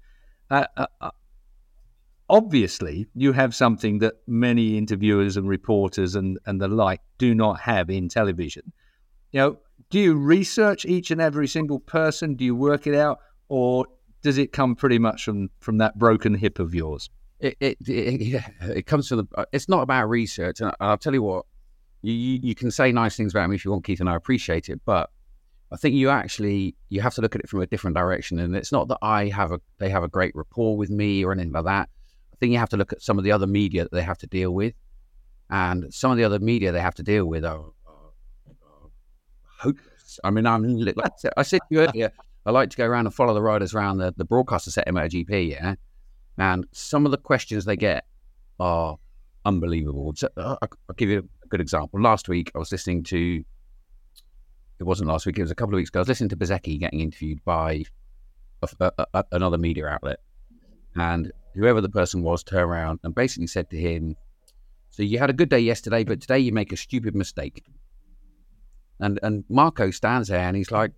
Obviously, you have something that many interviewers and reporters and the like do not have in television. You know, do you research each and every single person? Do you work it out? Or does it come pretty much from that broken hip of yours? It comes from it's not about research. And I'll tell you what, you can say nice things about me if you want, Keith, and I appreciate it. But I think you have to look at it from a different direction. And it's not that they have a great rapport with me or anything like that. I think you have to look at some of the other media that they have to deal with. And some of the other media they have to deal with are hopeless. I mean, like I said to you earlier, I like to go around and follow the riders around the broadcaster set in MotoGP, yeah? And some of the questions they get are unbelievable. So, I'll give you a good example. Last week, I was listening to, it wasn't last week, it was a couple of weeks ago, I was listening to Bezzecchi getting interviewed by another media outlet. And whoever the person was turned around and basically said to him, so you had a good day yesterday, but today you make a stupid mistake. And Marco stands there and he's like,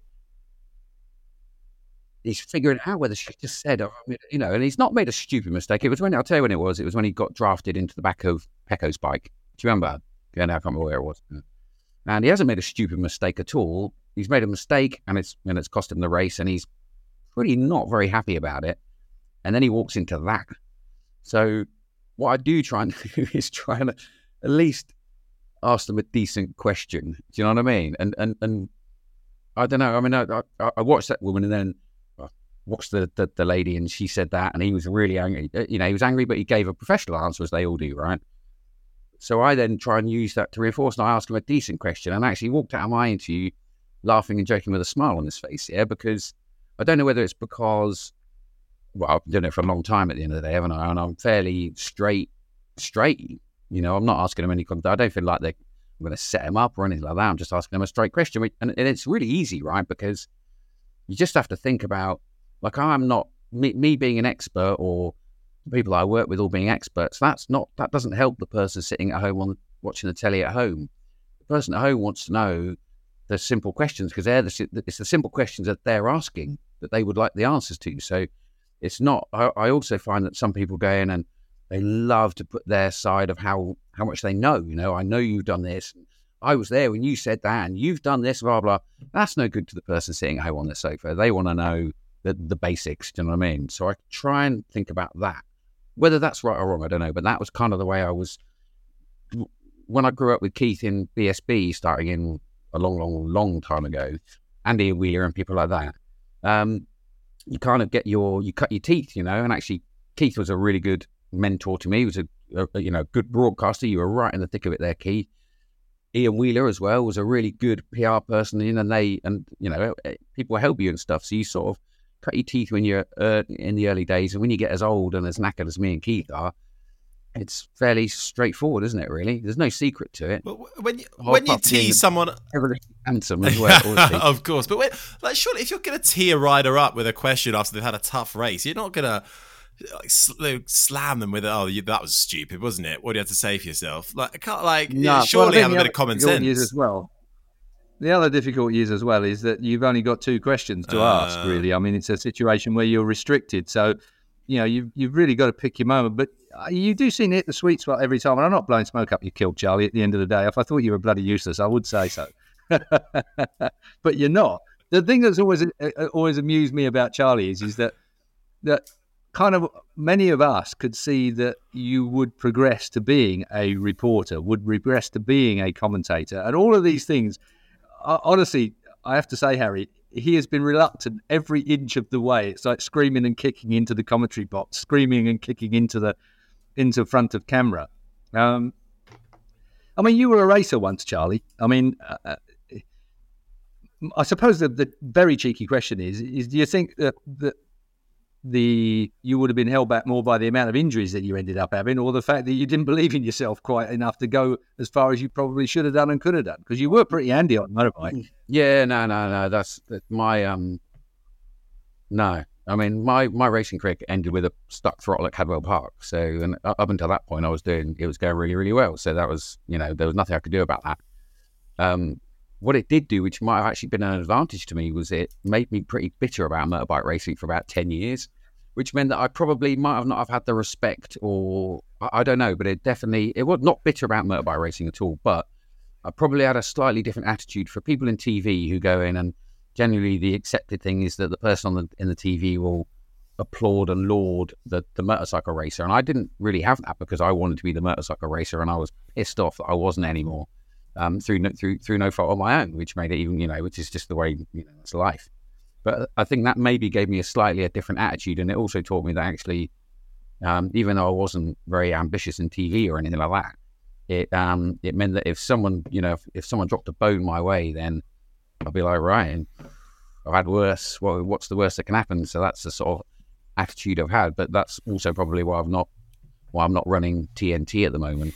he's figuring out whether she just said, you know, and he's not made a stupid mistake. It was when, I'll tell you when it was when he got drafted into the back of Pecco's bike. Do you remember? Yeah, I can't remember where it was. And he hasn't made a stupid mistake at all. He's made a mistake and it's cost him the race and he's pretty not very happy about it. And then he walks into that. So what I do try and do is try and at least ask them a decent question. Do you know what I mean? And I don't know. I mean, I watched that woman and then watched the lady and she said that and he was really angry. You know, he was angry, but he gave a professional answer as they all do, right? So I then try and use that to reinforce and I ask him a decent question and actually walked out of my interview laughing and joking with a smile on his face, yeah? Because I don't know whether it's because, well, I've been doing it for a long time at the end of the day, haven't I? And I'm fairly straight. You know, I'm not asking him any, I don't feel like I'm going to set him up or anything like that. I'm just asking him a straight question. And it's really easy, right? Because you just have to think about, like, I'm not, me being an expert or the people I work with all being experts, that doesn't help the person sitting at home watching the telly at home. The person at home wants to know the simple questions because it's the simple questions that they're asking that they would like the answers to. So it's not, I also find that some people go in and they love to put their side of how much they know. You know, I know you've done this. I was there when you said that and you've done this, blah, blah. That's no good to the person sitting at home on the sofa. They want to know the basics, do you know what I mean? So I try and think about that. Whether that's right or wrong, I don't know. But that was kind of the way I was. When I grew up with Keith in BSB, starting in a long time ago, Andy Wheeler and people like that, you kind of you cut your teeth, you know. And actually, Keith was a really good mentor to me. He was a good broadcaster. You were right in the thick of it there, Keith. Ian Wheeler as well was a really good PR person, and people help you and stuff. So you sort of cut your teeth when you're in the early days, and when you get as old and as knackered as me and Keith are, it's fairly straightforward, isn't it? Really, there's no secret to it. But when you tease someone, handsome as well, of course. But surely, if you're going to tee a rider up with a question after they've had a tough race, you're not going to slam them with that was stupid, wasn't it? What do you have to say for yourself? Surely have a bit of common sense as well. The other difficulty is as well is that you've only got two questions to ask, really. I mean, it's a situation where you're restricted. So, you know, you've really got to pick your moment. But you do seem to hit the sweet spot every time. And I'm not blowing smoke up your kill, Charlie, at the end of the day. If I thought you were bloody useless, I would say so. But you're not. The thing that's always amused me about Charlie is that kind of many of us could see that you would progress to being a reporter, would regress to being a commentator. And all of these things, honestly, I have to say, Harry, he has been reluctant every inch of the way. It's like screaming and kicking into the commentary box, screaming and kicking into front of camera. I mean, you were a racer once, Charlie. I mean, I suppose the very cheeky question is do you think that you would have been held back more by the amount of injuries that you ended up having, or the fact that you didn't believe in yourself quite enough to go as far as you probably should have done and could have done? Because you were pretty handy on motorbike. Yeah, no. That's my no. I mean, my racing career ended with a stuck throttle at Cadwell Park. So, and up until that point, it was going really, really well. So that was, there was nothing I could do about that. What it did do, which might have actually been an advantage to me, was it made me pretty bitter about motorbike racing for about 10 years, which meant that I probably might have not have had the respect, or I don't know, but it was not bitter about motorbike racing at all, but I probably had a slightly different attitude for people in TV who go in, and generally the accepted thing is that the person in the TV will applaud and laud the motorcycle racer. And I didn't really have that because I wanted to be the motorcycle racer, and I was pissed off that I wasn't anymore. Through no fault of my own, which made it even, which is just the way, it's life. But I think that maybe gave me a different attitude, and it also taught me that actually, even though I wasn't very ambitious in TV or anything like that, it meant that if someone, if someone dropped a bone my way, then I'd be like, right, I've had worse. Well, what's the worst that can happen? So that's the sort of attitude I've had. But that's also probably why I'm not running TNT at the moment,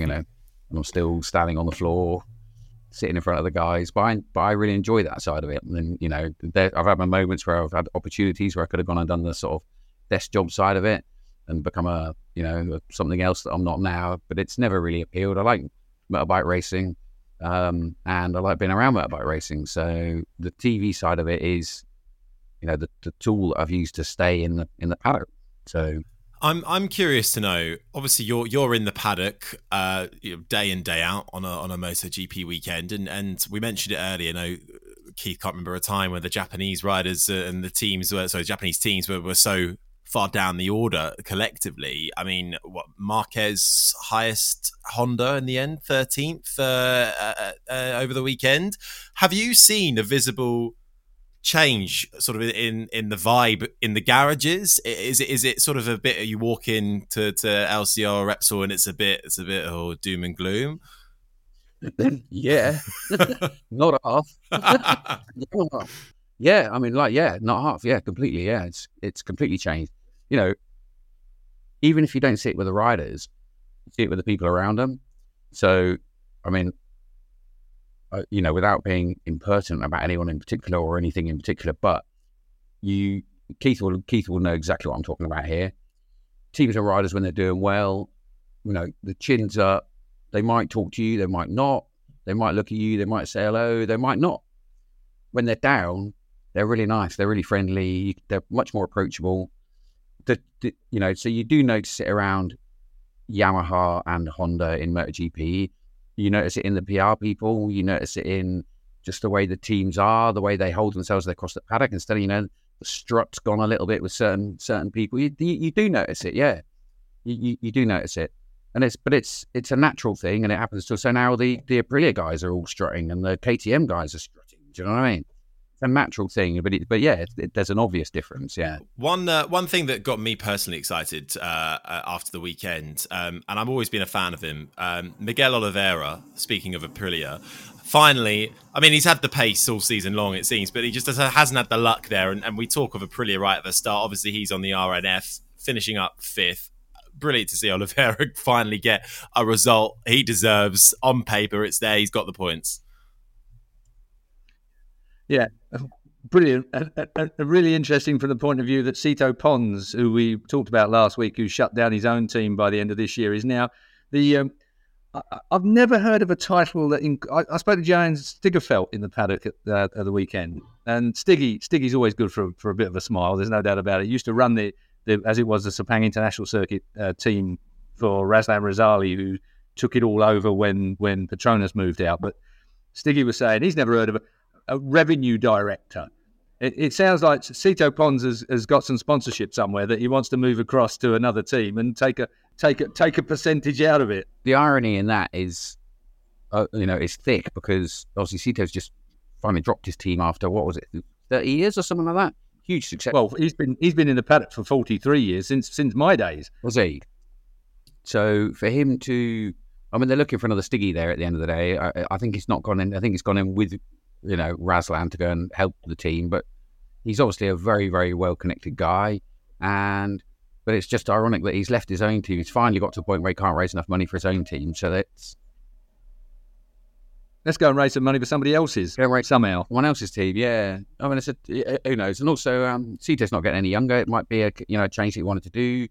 I'm still standing on the floor, sitting in front of the guys, but I really enjoy that side of it. And I've had my moments where I've had opportunities where I could have gone and done the sort of desk job side of it and become something else that I'm not now. But it's never really appealed. I like motorbike racing, and I like being around motorbike racing. So the TV side of it is, the tool that I've used to stay in the paddock. So. I'm curious to know. Obviously, you're in the paddock day in, day out on a MotoGP weekend, and we mentioned it earlier. Keith can't remember a time when the Japanese riders and the Japanese teams were so far down the order collectively. I mean, Marquez highest Honda in the end, 13th over the weekend. Have you seen a visible change sort of in the vibe in the garages? Is it sort of a bit, you walk into LCR or Repsol and it's a bit doom and gloom? Yeah. Not half. Yeah, I mean, not half. Yeah, completely. Yeah, it's completely changed. Even if you don't see it with the riders, you see it with the people around them. So, I mean, without being impertinent about anyone in particular or anything in particular, but Keith will know exactly what I'm talking about here. Teams and riders, when they're doing well, the chin's up. They might talk to you, they might not. They might look at you, they might say hello, they might not. When they're down, they're really nice, they're really friendly, they're much more approachable. So you do notice it around Yamaha and Honda in MotoGP. You notice it in the PR people. You notice it in just the way the teams are, the way they hold themselves across the paddock. Instead of, the strut's gone a little bit with certain people. You do notice it, yeah. You do notice it, and it's a natural thing, and it happens to. So now the Aprilia guys are all strutting, and the KTM guys are strutting. Do you know what I mean? It's a natural thing, but yeah, there's an obvious difference. Yeah. One thing that got me personally excited after the weekend, and I've always been a fan of him, Miguel Oliveira. Speaking of Aprilia, finally, I mean, he's had the pace all season long, it seems, but he just hasn't had the luck there. And we talk of Aprilia right at the start. Obviously, he's on the RNF, finishing up 5th. Brilliant to see Oliveira finally get a result he deserves. On paper, it's there. He's got the points. Yeah, brilliant. And really interesting from the point of view that Sito Pons, who we talked about last week, who shut down his own team by the end of this year, is now the... I've never heard of a title that... I spoke to James Stiggerfeld in the paddock at the weekend. And Stiggy's always good for a bit of a smile. There's no doubt about it. He used to run the as it was, the Sepang International Circuit team for Razlan Razali, who took it all over when Petronas moved out. But Stiggy was saying he's never heard of a revenue director. It sounds like Sito Pons has got some sponsorship somewhere that he wants to move across to another team and take a percentage out of it. The irony in that is, it's thick, because obviously Sito's just finally dropped his team after, what was it, 30 years or something like that? Huge success. Well, he's been in the paddock for 43 years, since my days. Was he? So for him to, they're looking for another Stiggy there at the end of the day. I think he's not gone in. I think he's gone in with, Razlan to go and help the team. But he's obviously a very, very well-connected guy. But it's just ironic that he's left his own team. He's finally got to a point where he can't raise enough money for his own team. So let's go and raise some money for somebody else's somehow. Someone else's team, yeah. Who knows? And also, Sito's not getting any younger. It might be a change that he wanted to do.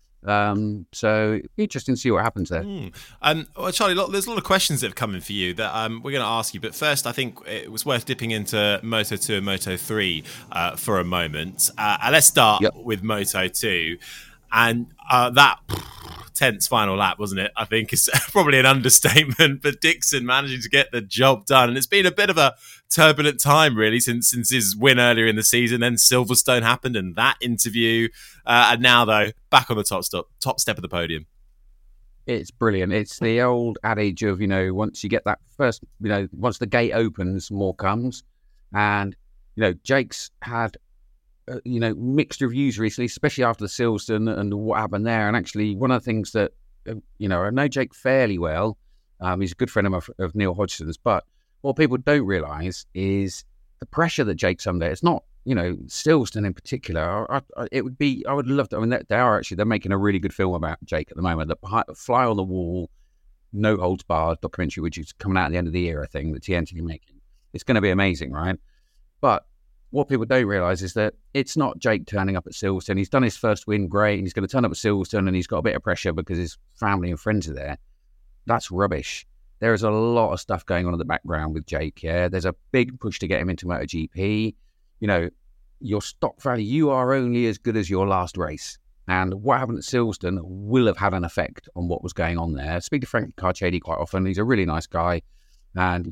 So interesting to see what happens there. Well, Charlie, there's a lot of questions that have come in for you that we're going to ask you. But first, I think it was worth dipping into Moto 2 and Moto 3 for a moment. And let's start with Moto 2. And that tense final lap, wasn't it? I think is probably an understatement. But Dixon managing to get the job done. And it's been a bit of a turbulent time, really, since his win earlier in the season. Then Silverstone happened and that interview. And now, though, back on the top step of the podium. It's brilliant. It's the old adage of, once you get that first, once the gate opens, more comes. And, Jake's had mixed reviews recently, especially after the Silverstone and what happened there. And actually, one of the things that, I know Jake fairly well. He's a good friend of Neil Hodgson's. But what people don't realise is the pressure that Jake's under. It's not, Silverstone in particular. I would love to. They're making a really good film about Jake at the moment. The Fly on the Wall, no holds barred documentary, which is coming out at the end of the year, I think, that TNT are making. It's going to be amazing, right? But what people don't realise is that it's not Jake turning up at Silverstone. He's done his first win, great, and he's going to turn up at Silverstone and he's got a bit of pressure because his family and friends are there. That's rubbish. There is a lot of stuff going on in the background with Jake, yeah? There's a big push to get him into MotoGP. Your stock value, you are only as good as your last race. And what happened at Silverstone will have had an effect on what was going on there. I speak to Frank Carchedi quite often. He's a really nice guy. And,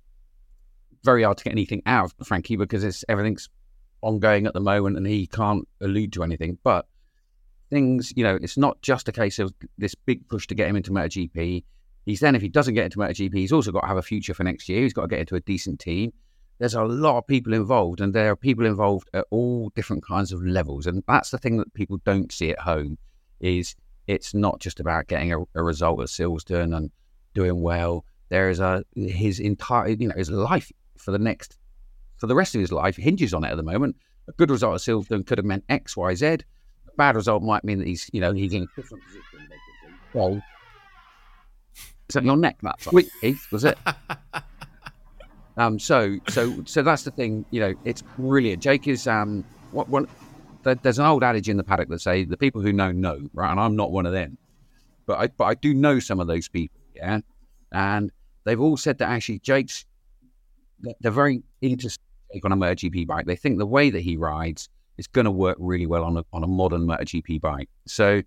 very hard to get anything out of Frankie because everything's ongoing at the moment and he can't allude to anything. But things, it's not just a case of this big push to get him into MotoGP. If he doesn't get into MotoGP, he's also got to have a future for next year. He's got to get into a decent team. There's a lot of people involved, and there are people involved at all different kinds of levels. And that's the thing that people don't see at home, is it's not just about getting a result at Silverstone and doing well. There is his entire, his life for the rest of his life hinges on it at the moment. A good result at Silverstone could have meant X, Y, Z. A bad result might mean that he's in a different position. Well, is that your neck? That's sweet, Heath, was it? So that's the thing. It's brilliant. Jake is there's an old adage in the paddock that say the people who know, right? And I'm not one of them, but I do know some of those people, yeah. And they've all said that actually they're very interested on a MotoGP bike. They think the way that he rides is going to work really well on a modern MotoGP bike. So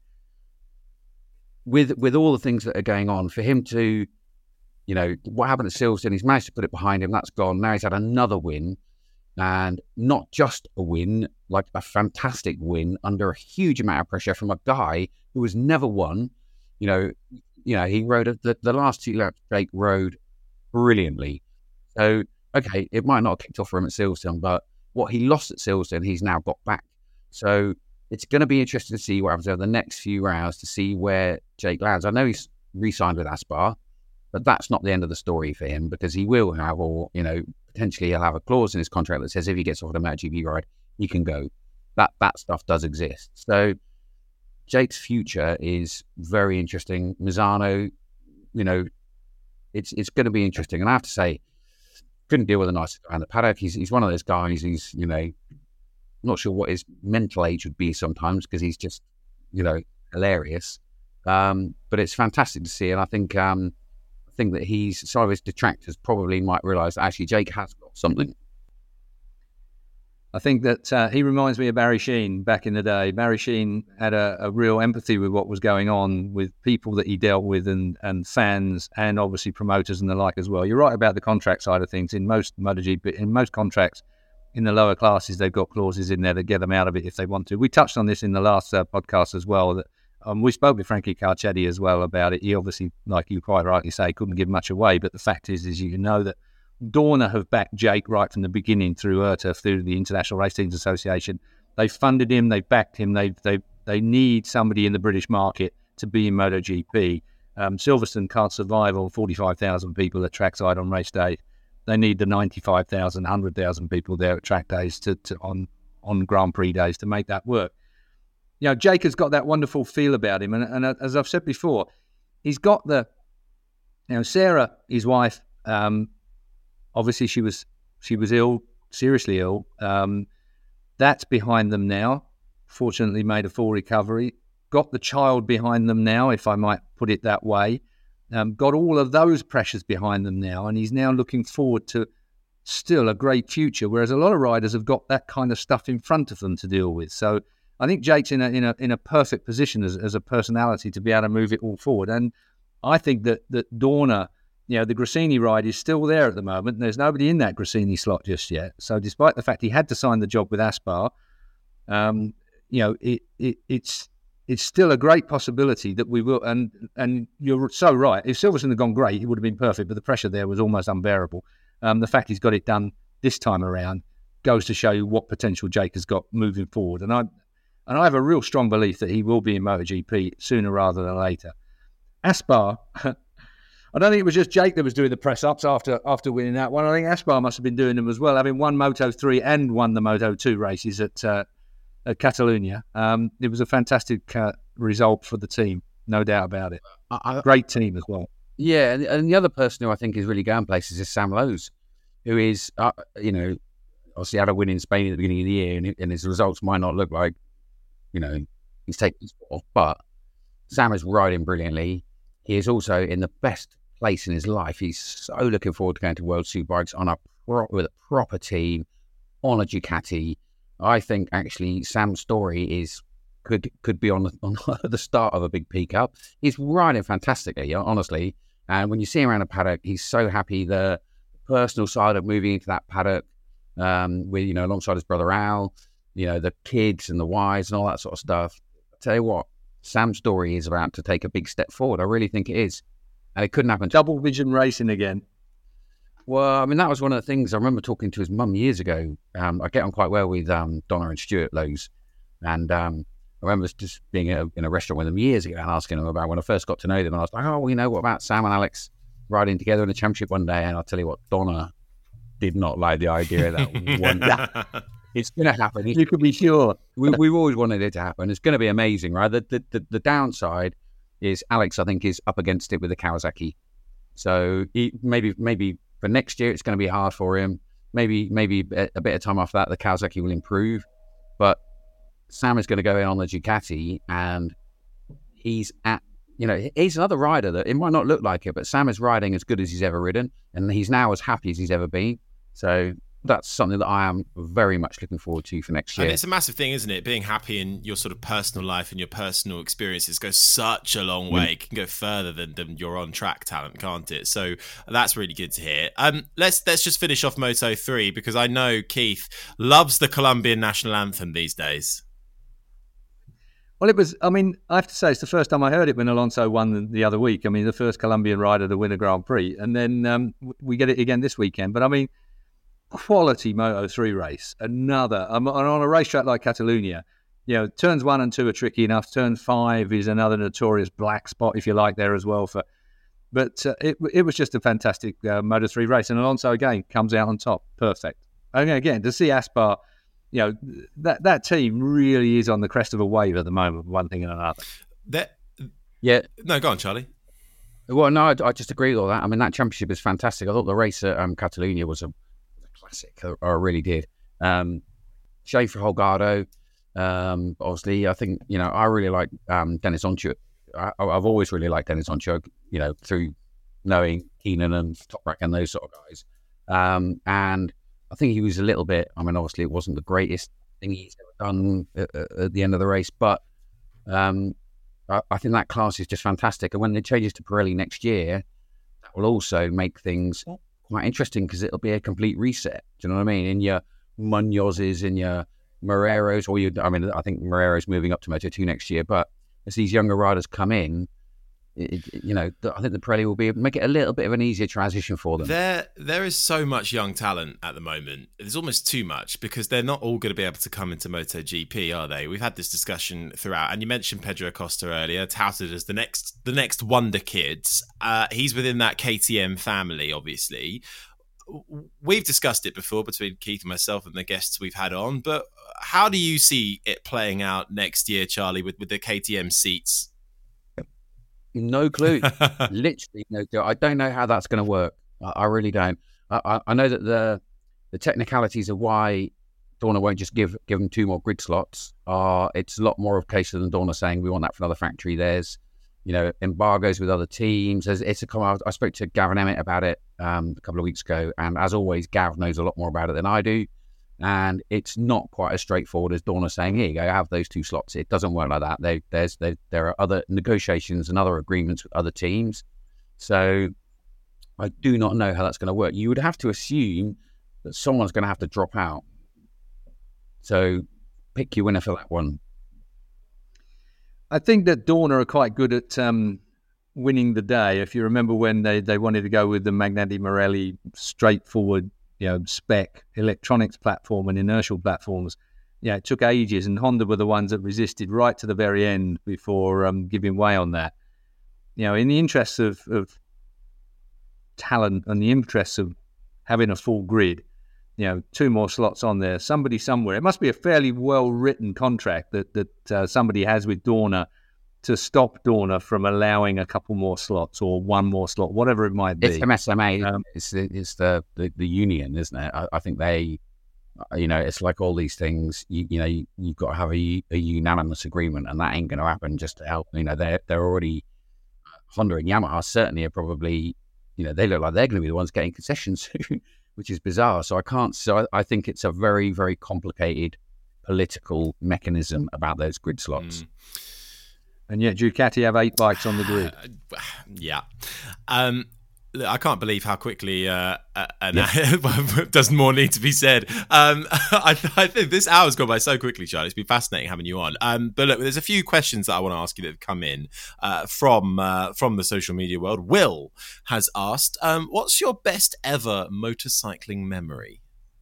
with all the things that are going on, for him to, what happened at Silverstone, he's managed to put it behind him. That's gone. Now he's had another win, and not just a win, like a fantastic win under a huge amount of pressure from a guy who has never won. He rode the last 2 laps. Jake rode brilliantly. So, okay, it might not have kicked off for him at Silverstone, but what he lost at Silverstone, he's now got back. So it's going to be interesting to see what happens over the next few rounds to see where Jake lands. I know he's re-signed with Aspar, but that's not the end of the story for him, because he will have, potentially he'll have a clause in his contract that says if he gets offered a MotoGP ride, he can go. That stuff does exist. So Jake's future is very interesting. Misano, it's going to be interesting. And I have to say, couldn't deal with a nicer guy in the paddock. He's one of those guys. He's not sure what his mental age would be sometimes, because he's just hilarious. But it's fantastic to see, and I think that some of his detractors probably might realise that actually Jake has got something. I think that he reminds me of Barry Sheene back in the day. Barry Sheene had a real empathy with what was going on with people that he dealt with and fans and obviously promoters and the like as well. You're right about the contract side of things. In most MotoGP, in most contracts in the lower classes, they've got clauses in there that get them out of it if they want to. We touched on this in the last podcast as well. That we spoke with Frankie Carcetti as well about it. He obviously, like you quite rightly say, couldn't give much away. But the fact is you know that Dorna have backed Jake right from the beginning through IRTA, through the International Race Teams Association. They've funded him, they've backed him. They need somebody in the British market to be in MotoGP. Silverstone can't survive on 45,000 people at trackside on race day. They need the 95,000, 100,000 people there at track days on Grand Prix days to make that work. You know, Jake has got that wonderful feel about him, and as I've said before, he's got Sarah, his wife. Obviously, she was ill, seriously ill. That's behind them now. Fortunately, made a full recovery. Got the child behind them now, if I might put it that way. Got all of those pressures behind them now, and he's now looking forward to still a great future. Whereas a lot of riders have got that kind of stuff in front of them to deal with. So I think Jake's in a perfect position as a personality to be able to move it all forward. And I think that Dorna, you know, the Gresini ride is still there at the moment. There's nobody in that Gresini slot just yet. So despite the fact he had to sign the job with Aspar, you know, it's still a great possibility that we will. And you're so right. If Silverstone had gone great, it would have been perfect. But the pressure there was almost unbearable. The fact he's got it done this time around goes to show you what potential Jake has got moving forward. And I have a real strong belief that he will be in MotoGP sooner rather than later. Aspar. I don't think it was just Jake that was doing the press-ups after winning that one. I think Aspar must have been doing them as well, having won Moto3 and won the Moto2 races at Catalunya. It was a fantastic result for the team, no doubt about it. Great team as well. Yeah, and the other person who I think is really going places is Sam Lowes, who is, you know, obviously had a win in Spain at the beginning of the year, and his results might not look like, you know, he's taking his foot off, but Sam is riding brilliantly. He is also in the best place in his life. He's so looking forward to going to World Superbikes with a proper team on a Ducati. I think actually Sam's story could be on the start of a big peak up. He's riding fantastically, honestly. And when you see him around a paddock, he's so happy. The personal side of moving into that paddock, with, you know, alongside his brother Al, you know, the kids and the wives and all that sort of stuff. I tell you what, Sam's story is about to take a big step forward. I really think it is. And it couldn't happen. Double vision racing again. Well, I mean, that was one of the things I remember talking to his mum years ago. I get on quite well with Donna and Stuart Lowes. And I remember just being in a restaurant with them years ago and asking them about when I first got to know them. And I was like, oh, well, you know, what about Sam and Alex riding together in a championship one day? And I'll tell you what, Donna did not like the idea of that one day. It's going to happen. You can be sure. We've always wanted it to happen. It's going to be amazing, right? The downside is Alex, I think, is up against it with the Kawasaki. So maybe for next year, it's going to be hard for him. Maybe a bit of time after that, the Kawasaki will improve. But Sam is going to go in on the Ducati, and he's another rider that it might not look like it, but Sam is riding as good as he's ever ridden, and he's now as happy as he's ever been. So that's something that I am very much looking forward to for next year. And it's a massive thing, isn't it? Being happy in your sort of personal life and your personal experiences goes such a long way. It can go further than your on-track talent, can't it? So that's really good to hear. Let's just finish off Moto3, because I know Keith loves the Colombian national anthem these days. Well, I have to say, it's the first time I heard it when Alonso won the other week. I mean, the first Colombian rider to win a Grand Prix. And then we get it again this weekend. But I mean, quality Moto3 race. Another, on a racetrack like Catalunya, you know, turns 1 and 2 are tricky enough. Turn 5 is another notorious black spot, if you like, there as well. But it was just a fantastic Moto3 race. And Alonso, again, comes out on top. Perfect. And again, to see Aspar, you know, that team really is on the crest of a wave at the moment, one thing and another. Yeah. No, go on, Charlie. Well, no, I just agree with all that. I mean, that championship is fantastic. I thought the race at Catalunya was a classic. I really did. Schaefer Holgado, obviously, I think, you know, I really like Dennis Onchuk. I've always really liked Dennis Onchuk, you know, through knowing Keenan and Toprak and those sort of guys. And I think he was a little bit. I mean, obviously, it wasn't the greatest thing he's ever done at the end of the race, but I think that class is just fantastic. And when it changes to Pirelli next year, that will also make things quite interesting because it'll be a complete reset. Do you know what I mean? In your Munozes, in your Moreros, I think Morero's moving up to Moto2 next year, but as these younger riders come in, I think the Pirelli will make it a little bit of an easier transition for them. There is so much young talent at the moment. There's almost too much because they're not all going to be able to come into MotoGP, are they? We've had this discussion throughout, and you mentioned Pedro Acosta earlier, touted as the next wonder kid. He's within that KTM family, obviously. We've discussed it before between Keith and myself and the guests we've had on, but how do you see it playing out next year, Charlie, with the KTM seats? No clue. Literally no clue. I don't know how that's going to work. I really don't. I know that the technicalities of why Dorna won't just give them 2 more grid slots it's a lot more of a case than Dorna saying we want that for another factory. There's embargoes with other teams. I spoke to Gavin Emmett about it a couple of weeks ago, and as always, Gav knows a lot more about it than I do. And it's not quite as straightforward as Dorna saying, here you go, have those 2 slots. It doesn't work like that. There are other negotiations and other agreements with other teams. So I do not know how that's going to work. You would have to assume that someone's going to have to drop out. So pick your winner for that one. I think that Dorna are quite good at winning the day. If you remember when they wanted to go with the Magneti Marelli straightforward spec electronics platform and inertial platforms, it took ages, and Honda were the ones that resisted right to the very end before giving way on that. In the interests of talent and the interests of having a full grid, 2 more slots on there, somebody somewhere. It must be a fairly well written contract that somebody has with Dorna to stop Dorna from allowing a couple more slots or 1 more slot, whatever it might be. It's MSMA. It's the union, isn't it? I think they, it's like all these things. You've got to have a unanimous agreement, and that ain't going to happen just to help. They're already, Honda and Yamaha certainly are probably, they look like they're going to be the ones getting concessions soon, which is bizarre. So I think it's a very, very complicated political mechanism about those grid slots. And yet Ducati have 8 bikes on the grid. Yeah. I can't believe how quickly does more need to be said. I think this hour's gone by so quickly, Charlie. It's been fascinating having you on. But look, there's a few questions that I want to ask you that have come in from the social media world. Will has asked, what's your best ever motorcycling memory?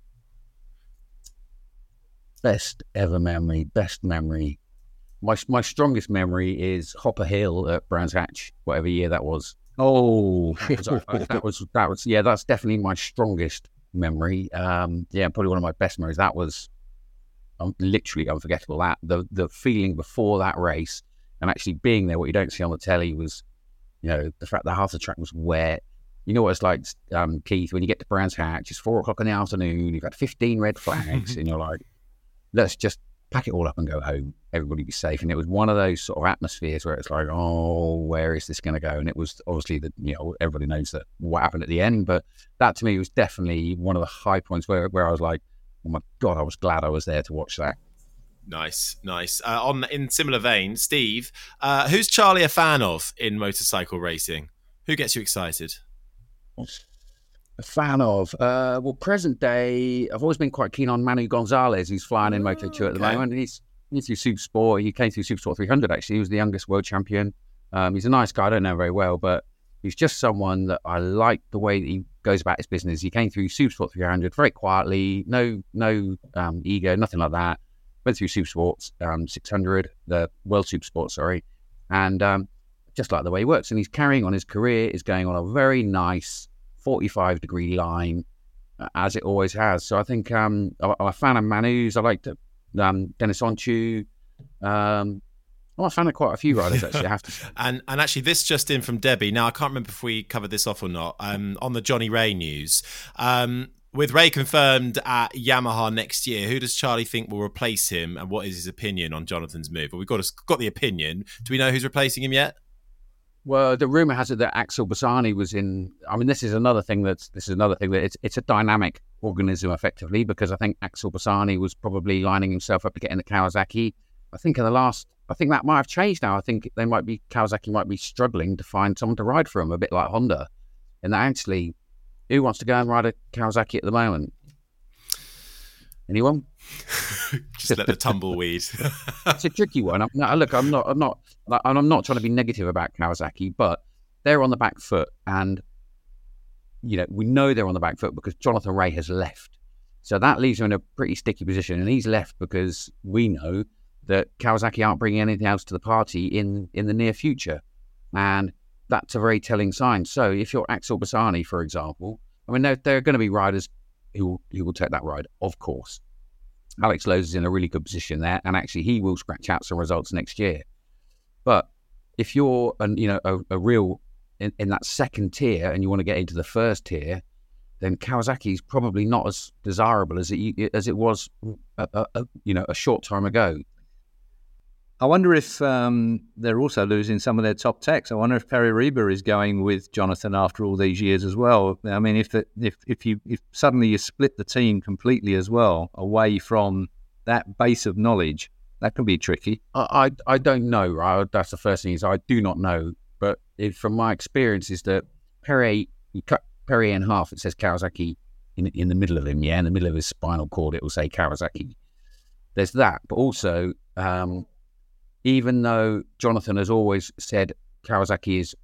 Best memory. My strongest memory is Hopper Hill at Brands Hatch, whatever year that was. Oh, that's definitely my strongest memory. Probably one of my best memories. That was literally unforgettable. That the feeling before that race and actually being there, what you don't see on the telly was, the fact that half the track was wet. You know what it's like, Keith, when you get to Brands Hatch, it's 4:00 in the afternoon, you've got 15 red flags, and you're like, let's just pack it all up and go home. Everybody be safe. And it was one of those sort of atmospheres where it's like, oh, where is this going to go? And it was obviously that, everybody knows that what happened at the end, but that to me was definitely one of the high points where I was like, oh my God, I was glad I was there to watch that. Nice. In similar vein, Steve, who's Charlie a fan of in motorcycle racing? Who gets you excited? A fan of? Present day, I've always been quite keen on Manu Gonzalez, who's flying in Moto2 at the moment. He's through Supersport. He came through Supersport 300, actually. He was the youngest world champion. He's a nice guy. I don't know him very well, but he's just someone that I like the way that he goes about his business. He came through Supersport 300 very quietly, no ego, nothing like that. Went through Supersport 600, the World Supersport, sorry. And just like the way he works. And he's carrying on his career, is going on a very nice 45-degree line, as it always has. So I think I'm a fan of Manu's. I like Dennis Onchu. I'm a fan of quite a few riders, actually, I have to say. And actually, this just in from Debbie. Now, I can't remember if we covered this off or not. On the Johnny Ray news, with Ray confirmed at Yamaha next year, who does Charlie think will replace him, and what is his opinion on Jonathan's move? Well, we've got the opinion. Do we know who's replacing him yet? Well, the rumor has it that Axel Bassani was in. I mean, this is another thing that it's a dynamic organism effectively, because I think Axel Bassani was probably lining himself up to get in the Kawasaki. I think that might have changed now. I think Kawasaki might be struggling to find someone to ride for them, a bit like Honda. And that actually, who wants to go and ride a Kawasaki at the moment? Anyone? Just let the tumbleweed. It's a tricky one. I'm not trying to be negative about Kawasaki, but they're on the back foot, and we know they're on the back foot because Jonathan Rea has left. So that leaves him in a pretty sticky position, and he's left because we know that Kawasaki aren't bringing anything else to the party in the near future, and that's a very telling sign. So if you're Axel Bassani, for example, I mean, there are going to be riders who will take that ride, of course. Alex Lowes is in a really good position there, and actually he will scratch out some results next year. But if you're a real in that second tier and you want to get into the first tier, then Kawasaki is probably not as desirable as it was a short time ago. I wonder if they're also losing some of their top techs. I wonder if Perry Reba is going with Jonathan after all these years as well. I mean, if suddenly you split the team completely as well away from that base of knowledge, that can be tricky. I don't know, right? That's the first thing, is I do not know. But from my experience is that you cut Perry in half, it says Kawasaki in the middle of him, in the middle of his spinal cord, it will say Kawasaki. There's that, but also, even though Jonathan has always said Kawasaki is,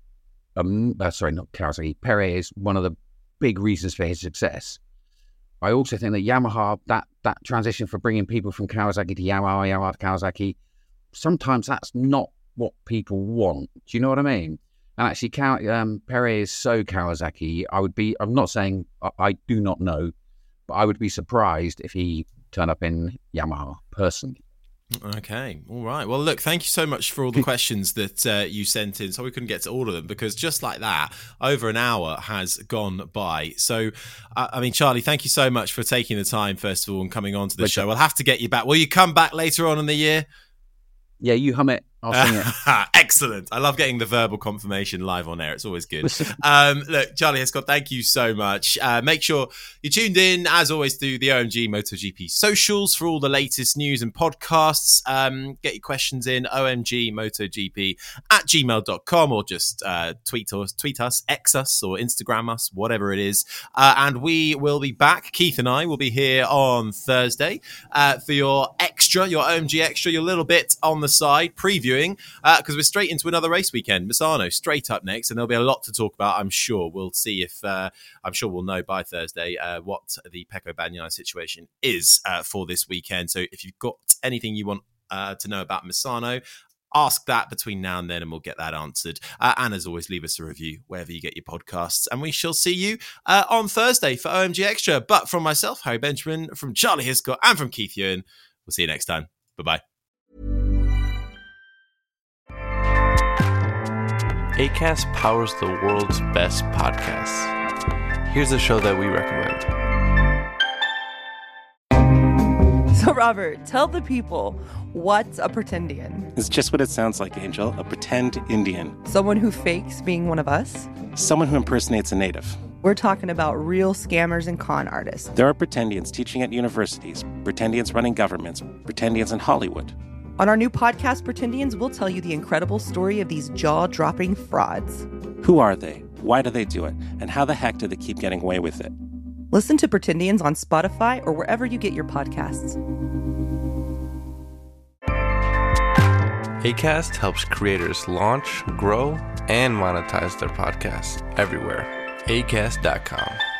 Perry is one of the big reasons for his success, I also think that Yamaha, that transition for bringing people from Kawasaki to Yamaha to Kawasaki, sometimes that's not what people want. Do you know what I mean? And actually, Perry is so Kawasaki. I'm not saying I do not know, but I would be surprised if he turned up in Yamaha personally. Okay, all right. Well, look, thank you so much for all the questions that you sent in. So we couldn't get to all of them because just like that, over an hour has gone by. So, I mean, Charlie, thank you so much for taking the time, first of all, and coming on to the show. We'll have to get you back. Will you come back later on in the year? Yeah, you hum it. I'll sing it. Excellent. I love getting the verbal confirmation live on air. It's always good. Look, Charlie Hiscock, thank you so much. Make sure you're tuned in, as always, to the OMG MotoGP socials for all the latest news and podcasts. Get your questions in, omgmotogp@gmail.com, or just tweet us, X us, or Instagram us, whatever it is. And we will be back. Keith and I will be here on Thursday for your OMG Extra, your little bit on the side, previewing, because we're straight into another race weekend. Misano straight up next, and there'll be a lot to talk about, I'm sure. We'll see if I'm sure we'll know by Thursday what the Pecco Bagnaia situation is for this weekend. So if you've got anything you want to know about Misano, ask that between now and then, and we'll get that answered. And as always, leave us a review wherever you get your podcasts, and we shall see you on Thursday for OMG Extra. But from myself, Harry Benjamin, from Charlie Hiscock, and from Keith Ewan, we'll see you next time. Bye-bye. Acast powers the world's best podcasts. Here's a show that we recommend. So, Robert, tell the people, what's a pretendian? It's just what it sounds like, Angel. A pretend Indian. Someone who fakes being one of us? Someone who impersonates a native. We're talking about real scammers and con artists. There are pretendians teaching at universities, pretendians running governments, pretendians in Hollywood. On our new podcast, Pretendians, we'll tell you the incredible story of these jaw-dropping frauds. Who are they? Why do they do it? And how the heck do they keep getting away with it? Listen to Pretendians on Spotify or wherever you get your podcasts. Acast helps creators launch, grow, and monetize their podcasts everywhere. Acast.com.